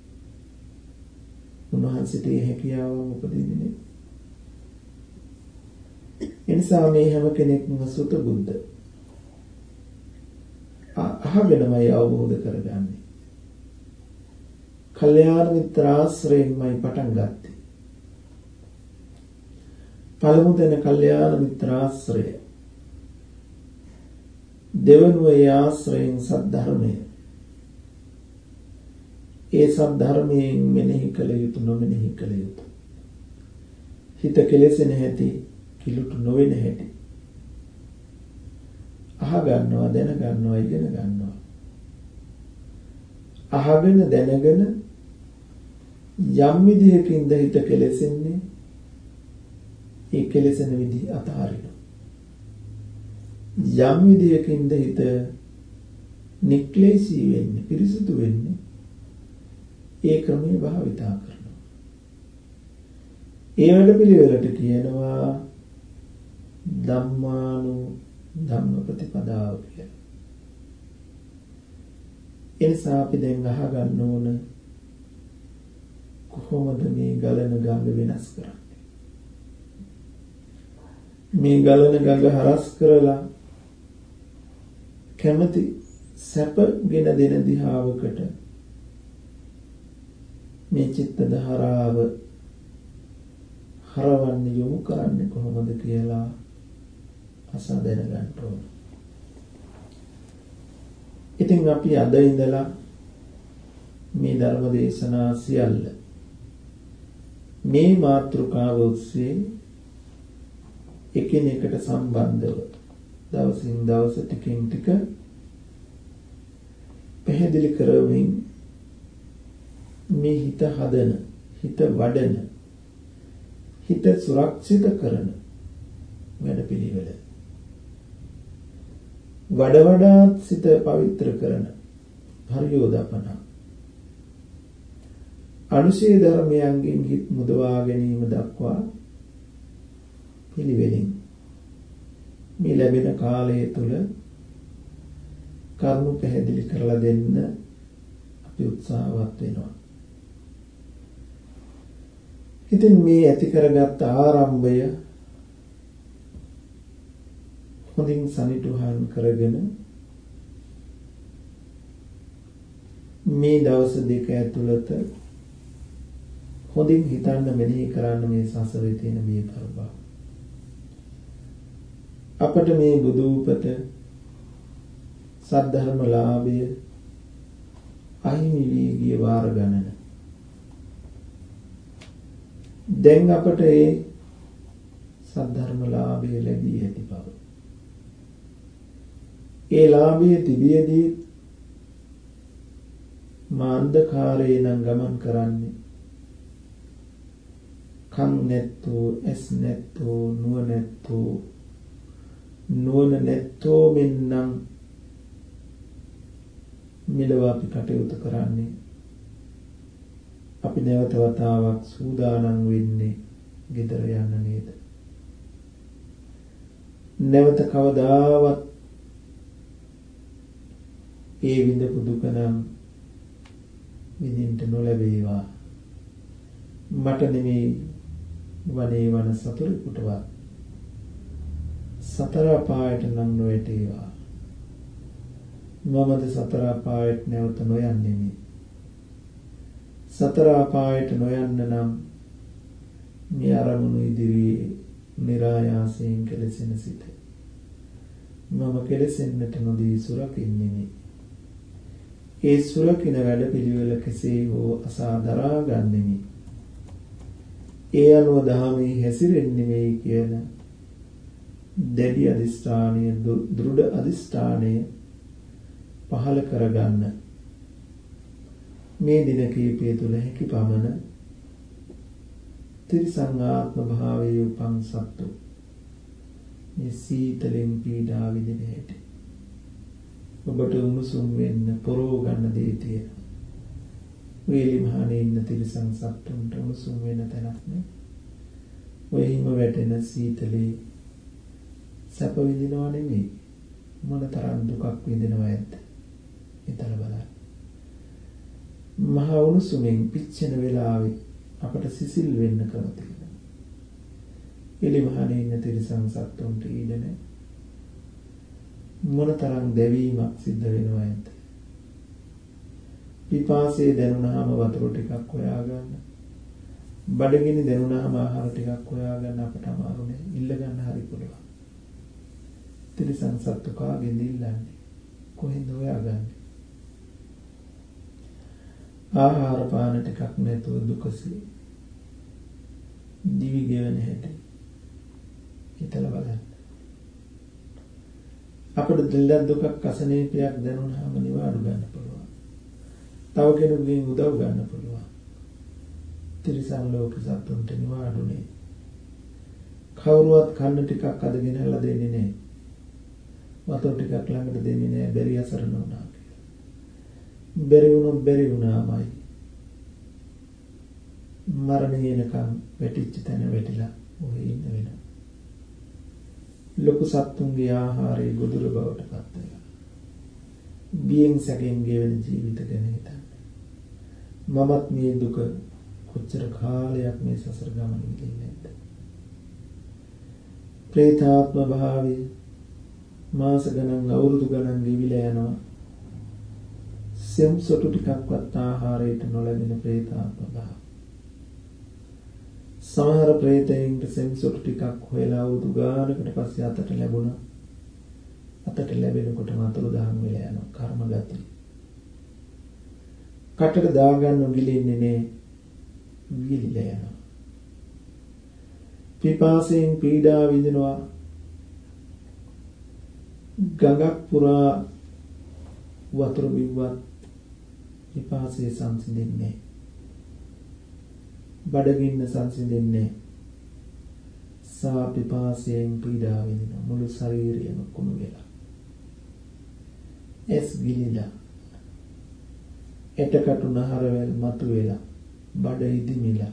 උන්වහන්සේට ඒ හැකියාව උපදින්නේ නැහැ. එනිසා මේ හැම කෙනෙක්ම සුත බුද්ධ අහගෙනමයි අවබෝධ කරගන්නේ. කල්යාණ මිත්‍රාශ්‍රයෙන්මයි පටන් ගත්තේ. පළමු දෙන කල්යාණ මිත්‍රාශ්‍රය. දෙවනුව ඒ ආශ්‍රයෙන් සද්ධර්මය. ඒ සද්ධර්මයෙන් මෙනෙහි කළ යුතු නොමෙනෙහි කළ යුතු. හිත කෙලෙසෙන හැටි, කිලුට නොවන හැටි. අහගන්නවා, දැනගන්නවා, ඉගෙන ගන්නවා. අහගෙන දැනගෙන යම් විදිහකින්ද හිත කෙලෙසෙන්නේ ඒ කෙලෙසෙන විදිහ අතහරිනවා. යම් විදිහකින්ද හිත නික්ලේශී වෙන්නේ, පිරිසුදු වෙන්නේ ඒ ක්‍රමයේ භාවිතා කරනවා. ඒ වැඩ පිළිවෙලට කියනවා ධම්ම ප්‍රතිපදාව කියලා. එනිසා අපි දැන් අහගන්න ඕන කොහොමද මේ ගලන ගඟ වෙනස් කරන්නේ? මේ ගලන ගඟ හරස් කරලා කැමති සැපගෙන දෙන දිහාවකට මේ චිත්ත ධාරාව හරවන්නේ යොමු කරන්නේ කොහොමද කියලා අසා දැනගන්න ඕන. ඉතින් අපි අද ඉඳලා මේ ධර්ම දේශනා සියල්ල මේ මාතෘකාව ඔස්සේ එකිනෙකට සම්බන්ධව දවසින් දවස ටිකින් ටික පැහැදිලි කරමින් මේ හිත හදන, හිත වඩන, හිත සුරක්ෂිත කරන වැඩපිළිවෙල. වඩාත් සිත පවිත්‍ර කරන හරියෝදපන. අනුශේ ධර්මයන්ගෙන් හිත මුදවා ගැනීම දක්වා පිළිවෙලින් මේ ලැබෙන කාලය තුල කරුණු පැහැදිලි කරලා දෙන්න අපි උත්සාහවත් වෙනවා. ඉතින් මේ ඇති කරගත් ආරම්භය හොඳින් සනිටුහන් කරගෙන මේ දවස් දෙක ඇතුළත හොඳින් හිතන්න මෙනෙහි කරන්න මේ සසරේ තියෙන මේ පරබව. අපට මේ බුදු උපත සද්ධර්ම ලාභය අහිමි වී ගිය වාර ගණන. දැන් අපට ඒ සද්ධර්ම ලාභය ලැබී ඇති බව. ඒ ලාභය තිබියදී මාන්දකාරේ නම් ගමන් කරන්නේ කන් නැත්තෝ, ඇස් නැත්තෝ, නුවණ නැත්තෝ මෙන්නම් මෙලව අපි කටයුතු කරන්නේ. අපි නැවත වතාවක් සූදානම් වෙන්නේ ගෙදර යන්න නේද? නැවත කවදාවත් ඒ විඳපු දුක නම් විඳින්න නොලැබේවා. මට නෙමෙයි වනේ වන සතුරුකටවත් සතර අපායට නම් නොවැටේවා. මමද සතර අපායට නැවත නොයන්නේ. සතර අපායට නොයන්න නම් මේ අරමුණු ඉදිරියේ નિરાයාසයෙන් කෙලෙසෙන සිට මම කෙලෙසෙන්නට නොදී සුරකින්නේ. ඒ සුරකින වැඩ පිළිවෙල කෙසේ හෝ අසා දරා ගන්නෙමි. ඒ අනුව දහමේ හැසිරෙන්නේ මේ කියන දැඩි අධිෂ්ඨානය, දෘಢ අධිෂ්ඨානය පහළ කරගන්න මේ දින කීපය තුළ හැකි පමණ ත්‍රිසං ආත්ම භාවයේ උපන් සත්තු මේ සීතලෙන් පීඩා විඳින හැටි ඔබට උණුසුම් වෙන්න පොරව ගන්න දේ තියෙනවා. වේලි මහනේ ඉන්න ත්‍රිසං සත්තුන්ට උණුසුම් වෙන තැනක් නේ. ඔය හිම වැටෙන සීතලේ සැප විඳිනවා නෙමෙයි, මොනතරම් දුකක් විඳිනවා ඇද්ද? හිතලා බලන්න. මහ උණුසුමින් පිච්චෙන වෙලාවේ අපට සිසිල් වෙන්න කල තියෙනවා. එලි මහනේ ඉන්න ත්‍රිසං සත්තුන්ට ඊට නැහැ. මොනතරම් දැවීමක් සිද්ධ වෙනවා ඇද්ද? පිපාසයේ දැනුණාම වතුර ටිකක් හොයාගන්න, බඩගිනි දැනුණාම ආහාර ටිකක් හොයාගන්න අපට අමාරු නෑ. ඉල්ල ගන්න හරි පුළුවන්. ත්‍රිසං සත්තු කාගෙන්ද ඉල්ලන්නේ? කොහෙන්ද හොයාගන්නේ? ආහාර පාන ටිකක් නැතුව දුකසේ දිවි ගෙවන හැටි හිතලා බලන්න. අපිට දෙල්ලක් දුකක් අසනීපයක් දැනුණාම නිවාඩු ගන්න පුළුවන්. තව කෙනෙකුගෙන් උදව් ගන්න පුළුවන්. ත්‍රිසං ලෝක සත්තුන්ට නිවාඩුනේ. කවුරුවත් කන්න ටිකක් අදගෙනලා දෙන්නේ නැහැ. වතුර ටිකක් ළඟට දෙන්නේ නැහැ. බැරි අසරණ වුණා කියලා. බැරි වුණොත් බැරි වුණාමයි. මරණය එනකම් වැටිච්ච තැන වැටිලා ඔහේ ඉන්න වෙනවා. ලොකු සත්තුන්ගේ ආහාරයේ ගොදුරු බවට පත් වෙනවා. බියෙන් සැකෙන් ගෙවෙන ජීවිත ගැන හිතන්න. මමත් මේ දුක කොච්චර කාලයක් මේ සසර ගමන ඉන්නේ නැද්ද? ප්‍රේතාත්ම භාවය මාස ගණන් අවුරුදු ගණන් ගෙවිලා යනවා. සෙම් සොටු ටිකක්වත් ආහාරයට නොලැබෙන ප්‍රේතාත්ම භාව. සමහර ප්‍රේතයින්ට සෙම් සොටු ටිකක් හොයලා අවුරුදු ගානකට පස්සේ අතට ලැබුණා. අතට ලැබෙනකොට වතුරු දහම් වෙලා යනවා කර්ම ගති. කටට දාගන්න ගිලින්නේ නේ ගිලිලා යනවා. පිපාසයෙන් පීඩා විඳිනවා. ගඟක් පුරා වතුර බිව්වත් පිපාසය සංසිඳෙන්නේ. බඩගින්න සංසිඳෙන්නේ. සා පිපාසයෙන් පීඩා විඳින මුළු ශරීරයම කුණු වෙලා. එස් ගිලිලා. එටකටු නහරවැල් මතු වෙලා. බඩ ඉදිමිලා.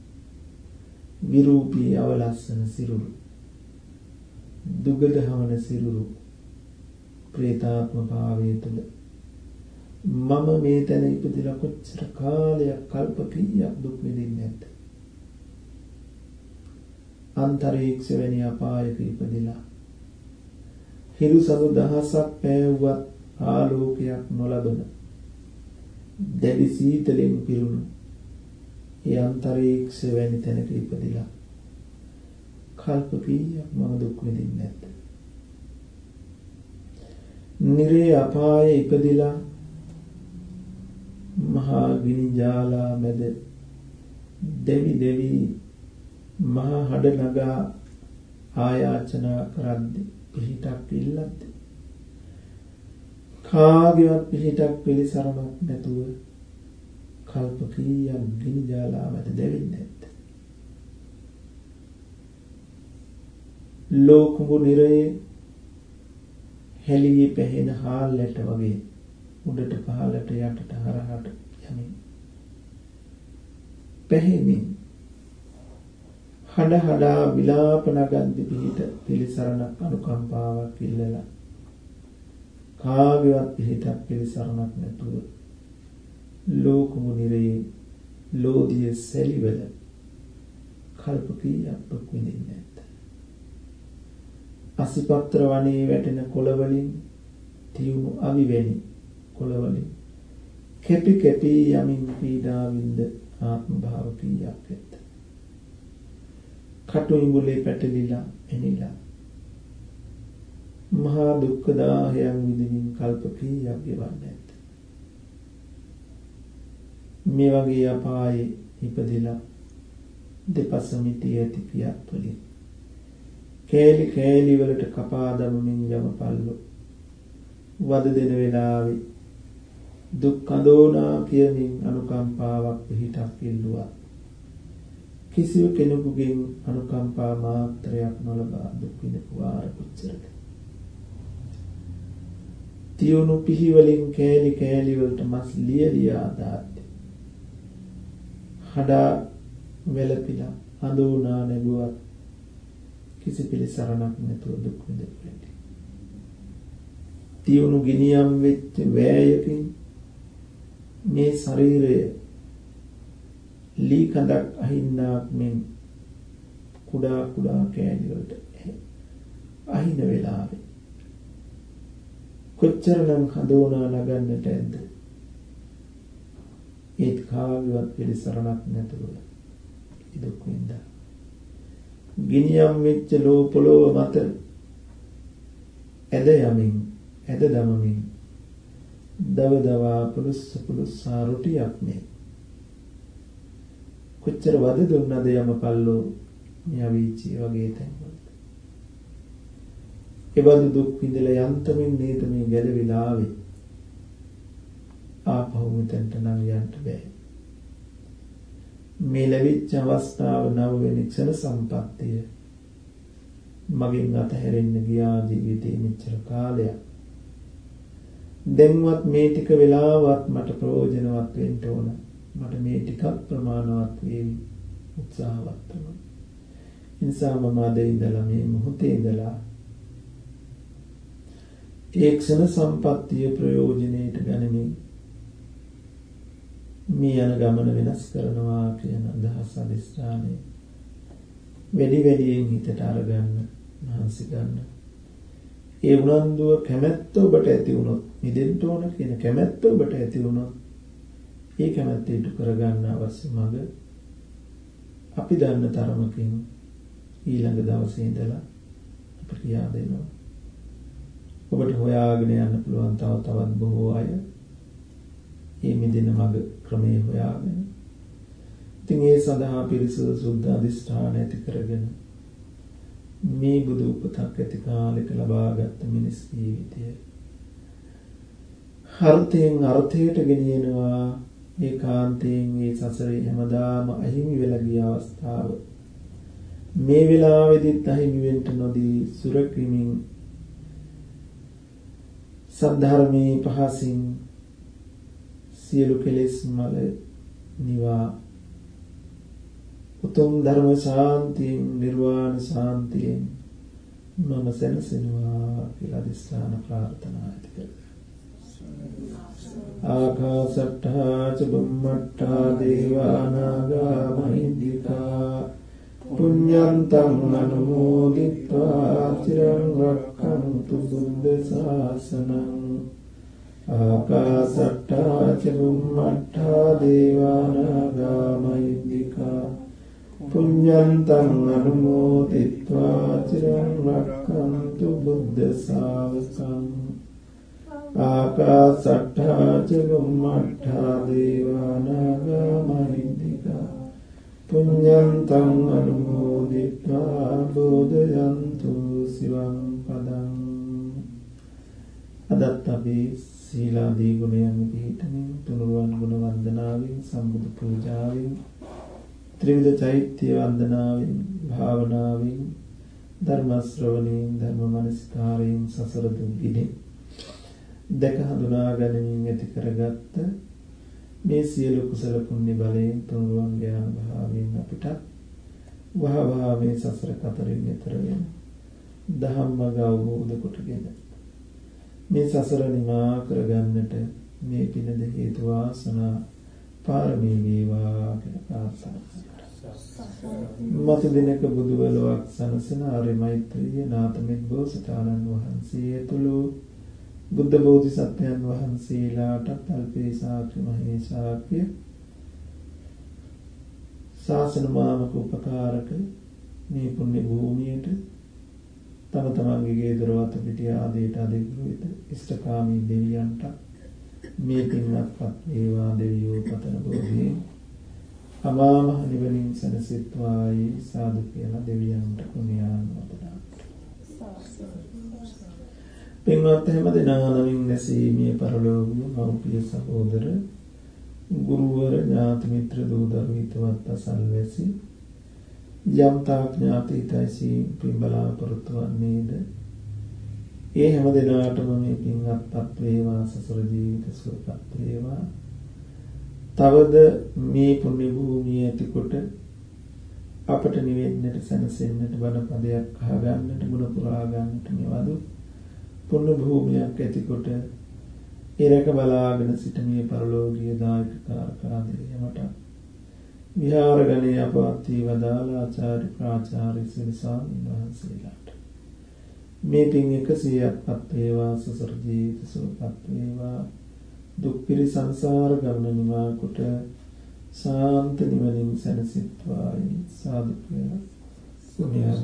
විරූපී අවලස්සන සිරුරු. දුගද හවන සිරුරු. ප්‍රේතාත්ම භාවයේ තුල මම මේ තැන ඉපදිලා කොච්චර කාලයක් කල්ප කීයක් දුක් විඳින්නේ නැද්ද? අන්තරීක්ෂ වෙණි අපායක ඉපදිලා හිරුසරු දහසක් පෑවුවත් ආලෝකයක් නොලබන දැඩි සීතලෙන් පිරුණු ඒ අන්තරීක්ෂ වෙණි තැනක ඉපදිලා කල්ප කීයක් මම දුක් විඳින්නේ නැද්ද? නිරේ අපායේ ඉපදිලා මහා ගිනි ජාලා මැද දෙවි දෙවි මහා හඩ නගා ආයාචනා කරද්දී පිහිටක් ඉල්ලද්ද කාගේවත් පිහිටක් පිළිසරණක් නැතුව කල්ප කීයක් ගිනි ජාලා මැද දෙවින්නේ නැද්ද? ලෝකුඹු නිරේ හැලී පැහෙන හාල්ලට වගේ උඩට පහළට යටට හරහට යමින් පැහැමින් හඩ හඩා විලාප නගද්දි පිහිට පිළිසරණක් අනුකම්පාවක් ඉල්ලලා කාගේවත් පිහිටක් පිළිසරණක් නැතුව ලෝකුඹු නිරේ ලෝධිය සැලිවල කල්ප කීයක් දුක් විඳින්නේ නැද්ද? අසිපත්‍ර වනේ වැටෙන කොළවලින් තියුණු අවිවැනි කොළවලින් කැපි කැපි යමින් පීඩා විඳ ආත්ම භාව කීයක් ඇත්ද? කටු ඉඹුලේ පැටලිලා එනිලා මහා දුක්ඛ දාහයන් විඳින්න කල්ප කීයක් ගෙවන්නේ නැද්ද? මේ වගේ අපායේ ඉපදිලා දෙපස මිටි ඇති පියත් වලින් කෑලි කෑලි වලට කපා දමමින් යමපල්ලෝ වද දෙන වෙලාවේ දුක් අඳෝනා කියමින් අනුකම්පාවක් පිහිටක් ඉල්ලුවා. කිසිව කෙනෙකුගෙන් අනුකම්පා මාත්‍රයක් නොලබා දුක් විඳපු වාර කොච්චරද? තියුණු පිහි වලින් කෑලි කෑලි වලට මස් ලියලියා දාද්දී හඩා වෙලපිලා අඳෝනා නැගුවත් කිසි පිළිසරණක් නැතුව දුක් විඳපු. තියුණු ගිනියම් වෙච්ච වෑයකින් මේ ශරීරය ලී කඳක් අහින්නාක් මෙන් කුඩා කුඩා කෑලි වලට අහින වෙලාවේ කොච්චරනම් හදෝනා නගන්නට ඇද්ද? ඒත් කාගේවත් පිළිසරණක් නැතුව දුක් විඳා. ගිනියම් වෙච්ච ලෝ පොළොව මත ඇද යමින් ඇද දමමින් දව දවා පුලුස්සා රොටියක් මේ කොච්චර වද දුන්නද යමපල්ලෝ මේ අවීචි වගේ තැන්වල. එබඳු දුක් විඳලා යන්තමින් නේද මේ ගැලවිලා ආවේ. ආපහු මෙතනට නම් යන්න බෑ. මේ ලැබිච්ච අවස්ථාව නව වෙන ක්ෂණ සම්පත්තිය මගෙන් අතහැරෙන්න ගියා ජීවිතේ මෙච්චර කාලයක්. දැන්වත් මේ ටික වෙලාවත් මට ප්‍රයෝජනවත් වෙන්න ඕන. මට මේ ටිකක් ප්‍රමාණවත් වේවි උත්සාහවත් වෙනවා. ඉන්සා මම අද ඉඳලා මේ මොහොතේ ඉඳලා ඒ ක්ෂණ සම්පත්තිය ප්‍රයෝජනෙට ගනිමින් මේ යන ගමන වෙනස් කරනවා කියන අදහස අදිස්ථානයේ වැඩි වැඩියෙන් හිතට අරගන්න මහන්සි ගන්න. ඒ උනන්දුව කැමැත්ත ඔබට ඇති වුණොත් නිදෙන්න ඕන කියන කැමැත්ත ඔබට ඇති වුණොත් ඒ කැමැත්ත ඉටු කරගන්න අවශ්‍ය මඟ අපි දන්න තරමකින් ඊළඟ දවසේ ඉඳලා අපිට කියා දෙනවා. ඔබට හොයාගෙන යන්න පුළුවන් තවත් බොහෝ අය මේ මිදෙන මඟ ක්‍රමයේ හොයාගෙන. ඉතින් ඒ සඳහා පිරිසුදු සුද්ධ අධිෂ්ඨාන ඇති කරගෙන මේ බුදු උපතක් ඇති කාලෙක ලබාගත් මිනිස් ජීවිතය හර්ථයෙන් අර්ථයට ගෙනියනවා. ඒකාන්තයෙන් මේ සසරේ හැමදාම අහිමි වෙලා ගිය අවස්ථාව මේ වෙලාවේදීත් අහිමි වෙන්න නොදී සුරකිමින් සද්ධර්මයේ පහසින් සියලු කෙලෙස් මල නිවා උතුම් ධර්ම ශාන්තියෙන් නිර්වාණ ශාන්තියෙන් මම සැනසෙනවා කියලා අධිෂ්ඨාන ප්‍රාර්ථනා ඇති කරගන්න. ආකාශට්ඨා ච බුම්මට්ඨා දේවානාගා මහින්దికා පුඤ්ඤන්තං අනුමෝදිत्वा චිරං රක්ඛන්තු බුද්ධ ශාසනං. ආකාශට්ඨා ච බුම්මට්ඨා දේවානාගා මහින්దికා පුඤ්ඤන්තං අනුමෝදිत्वा චිරං රක්ඛන්තු බුද්ධ ශාසනං. ආකාශට්ඨා ච බුම්මට්ඨා දේවානාගා මහින්దికා පුඤ්ඤන්තං අනුමෝදිत्वा බෝධයන්තු සිවං පදං. අදත් අපි සීලාදී ගුණයන් පිළිපදින තුනුරුවන් ගුණ වන්දනාවෙන් සම්බුදු පූජාවෙන් ත්‍රිවිධ චෛත්‍ය වන්දනාවෙන් භාවනාවෙන් ධර්ම ශ්‍රවණයෙන් ධර්ම මනස්කාරයෙන් සසර දුක් ගිනේ දැක හඳුනා ගැනීමෙන් ඇති කරගත්ත මේ සියලු කුසල පුණ්‍ය බලයෙන් තුනුරුවන්ගේ අනුභවයෙන් අපිට වහවහ මේ සසර කතරින් එතර වෙන ධම්මග අවබෝධ කොටගෙන මේ සසර නිමා කරගන්නට මේ පිනද හේතු වාසනා පාරමී වේවා කියලා ප්‍රාර්ථනා කරනවා. මත දිනක බුදුවලවක් සනසන ආර්ය මෛත්‍රිය නාතමින් බෝසතාණන් වහන්සේ ඇතුළු බුද්ධ බෝධිසත්වයන් වහන්සේලාට අල්පේ ශාක්‍ය මහේශාක්‍ය ශාසන මාමක උපකාරක මේ පුණ්‍ය භූමියට තම තමන්ගේ ගේ දොරවත පිටිය ආදීට අධිග්‍රහිත ඉෂ්ඨකාමී දෙවියන්ට මේ පින්වත්පත් වේවා දෙවියෝ පතන බෝධියෙන් අමා මහ නිවනින් සැනසෙත්වායි සාදු කියලා දෙවියන්ට කුණියානුමෝදනා. පින්වත් හැම දෙනා නමින් නැසීමේ පරලෝකීය මෞපිය සහෝදර ගුරුවර ඥාති මිත්‍ර දූ දරු හිතවත් අසල්වැසි යම් තාක් ඥාති හිතයිසි පින්බලාපොරොත්තු වන්නේද ඒ හැම දෙනාටම මේ පින්වත්පත් වේවා සසර ජීවිත සුවපත් වේවා. තවද මේ පුණ්‍ය භූමිය ඇතිකොට අපට නිවෙන්නට සැනසෙන්නට බණ පදයක් අහගන්නට ගුණ පුරා ගන්නට මෙවදු පුණ්‍ය භූමියක් ඇතිකොට ඉරක බලාගෙන සිට මේ පරලෝකීය දායක කාර්කාදීයමට විහාර ගණේ අපවත්ී වදාලා ආචාර්ය ප්‍රාචාර්ය සිරිසාමීන් වහන්සේලාට මේ පින් 100ක්පත් වේවා සසර ජීවිත සුවපත් වේවා දුක් පිරි සංසාර ගමන නිවා කොට සාන්ත නිවනින් සැනසෙත්වායි සාදු කියලා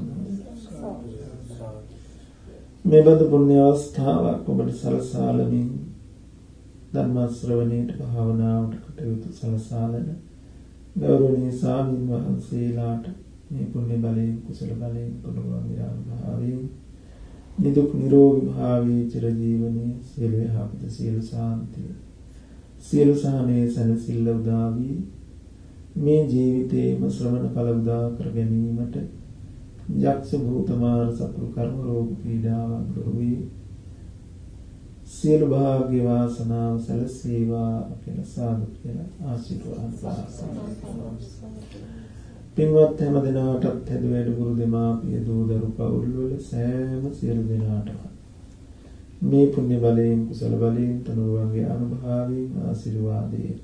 මේ බඳු පුණ්‍ය අවස්ථාවක් ඔබට සලසාලමින් ධර්ම ශ්‍රවණයට භාවනාවට කටයුතු සලසාලන ගෞරවනීය ස්වාමීන් වහන්සේලාට මේ පුණ්‍ය බලයෙන් කුසල බලයෙන් තුනුරුවන් යාමභාවයෙන් නිදුක් නිරෝගී භාවී චිරජීවනයේ සියලු යහපත සියලු සාන්තිය සියලු සහනේ සනසිල්ල උදා වී මේ ජීවිතේම ශ්‍රවණ ඵල උදා කර ගැනීමට යක්ෂ භූතමාන සතුරු කර්ම රෝග පීඩාවන් දුරු වී සියලු භාග්‍ය වාසනාව සැලසේවා කියලා සාදු කියලා ආශිර්වාද ප්‍රාර්ථනා. පින්වත් හැම දිනකටත් හැදුවේට ගුරු දෙමාපිය දූ දරු පවුල් වල සෑම සියලු දෙනාටම මේ පුණ්‍ය බලයෙන් කුසල බලයෙන් තනුරුවන්ගේ අනුභවයෙන් ආශිර්වාදයෙන්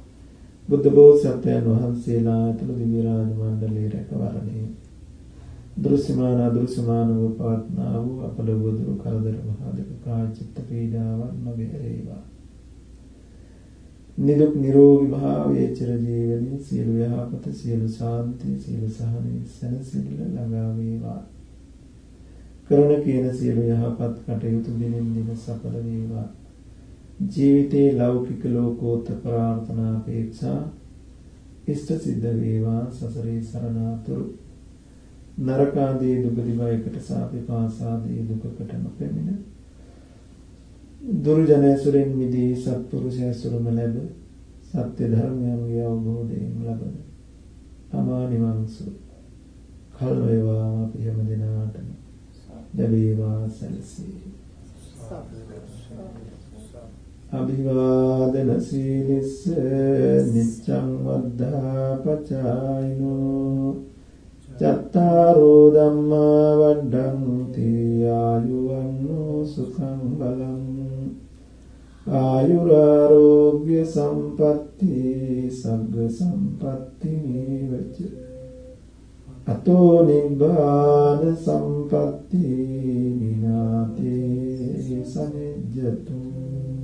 බුද්ධ බෝසත්යන් වහන්සේලා ඇතුළු දිව්‍ය රාජ මණ්ඩලයේ රැකවරණය දෘශ්‍යමාන අදෘශ්‍යමාන වූ පවත්නා වූ අපල වූ කරදර මහදක කාය චිත්ත පීඩාවන් නොගෙරේවා. නිදුක් නිරෝගී භාවයේ චිර ජීවනයේ සියලු යහපත සියලු ශාන්ති සියලු සහනය සැනසෙල්ල ළඟා වේවා. කරන කියන සියලු යහපත් කටයුතු දිනෙන් දින සඵල වේවා. ජීවිතේ ලෞකික ලෝකෝත්තර ප්‍රාර්ථනා අපේක්ෂා ඉෂ්ට සිද්ධ වේවා. සසරේ සරණාතුරු නරකාදී දුක දිවයකට සාපේපාසාදී දුකකට නොපෙමින දුර්ජනයසුරෙන් මිදී සත්පුරුෂයසුරම ලැබ සත්‍ය ධර්මයන්ගේ අවබෝධයෙන් ලබන අමා නිවන් සුව කල් වේවා අපි හැම දිනාටම ලැබේවා සැලසී. අභිවාදන සීලිස්ස නිච්ඡං වද්ධා පචායිනෝ චත්තාරෝ ධම්මා වඩ්ඩන්ති ආයුවන්නෝ සුඛං බලං ආයුරාෝග්‍ය සම්පatti සග්ග සම්පatti නීවච අතෝ නිබ්බාන සම්පatti විනාතේ සනිජ්ජතු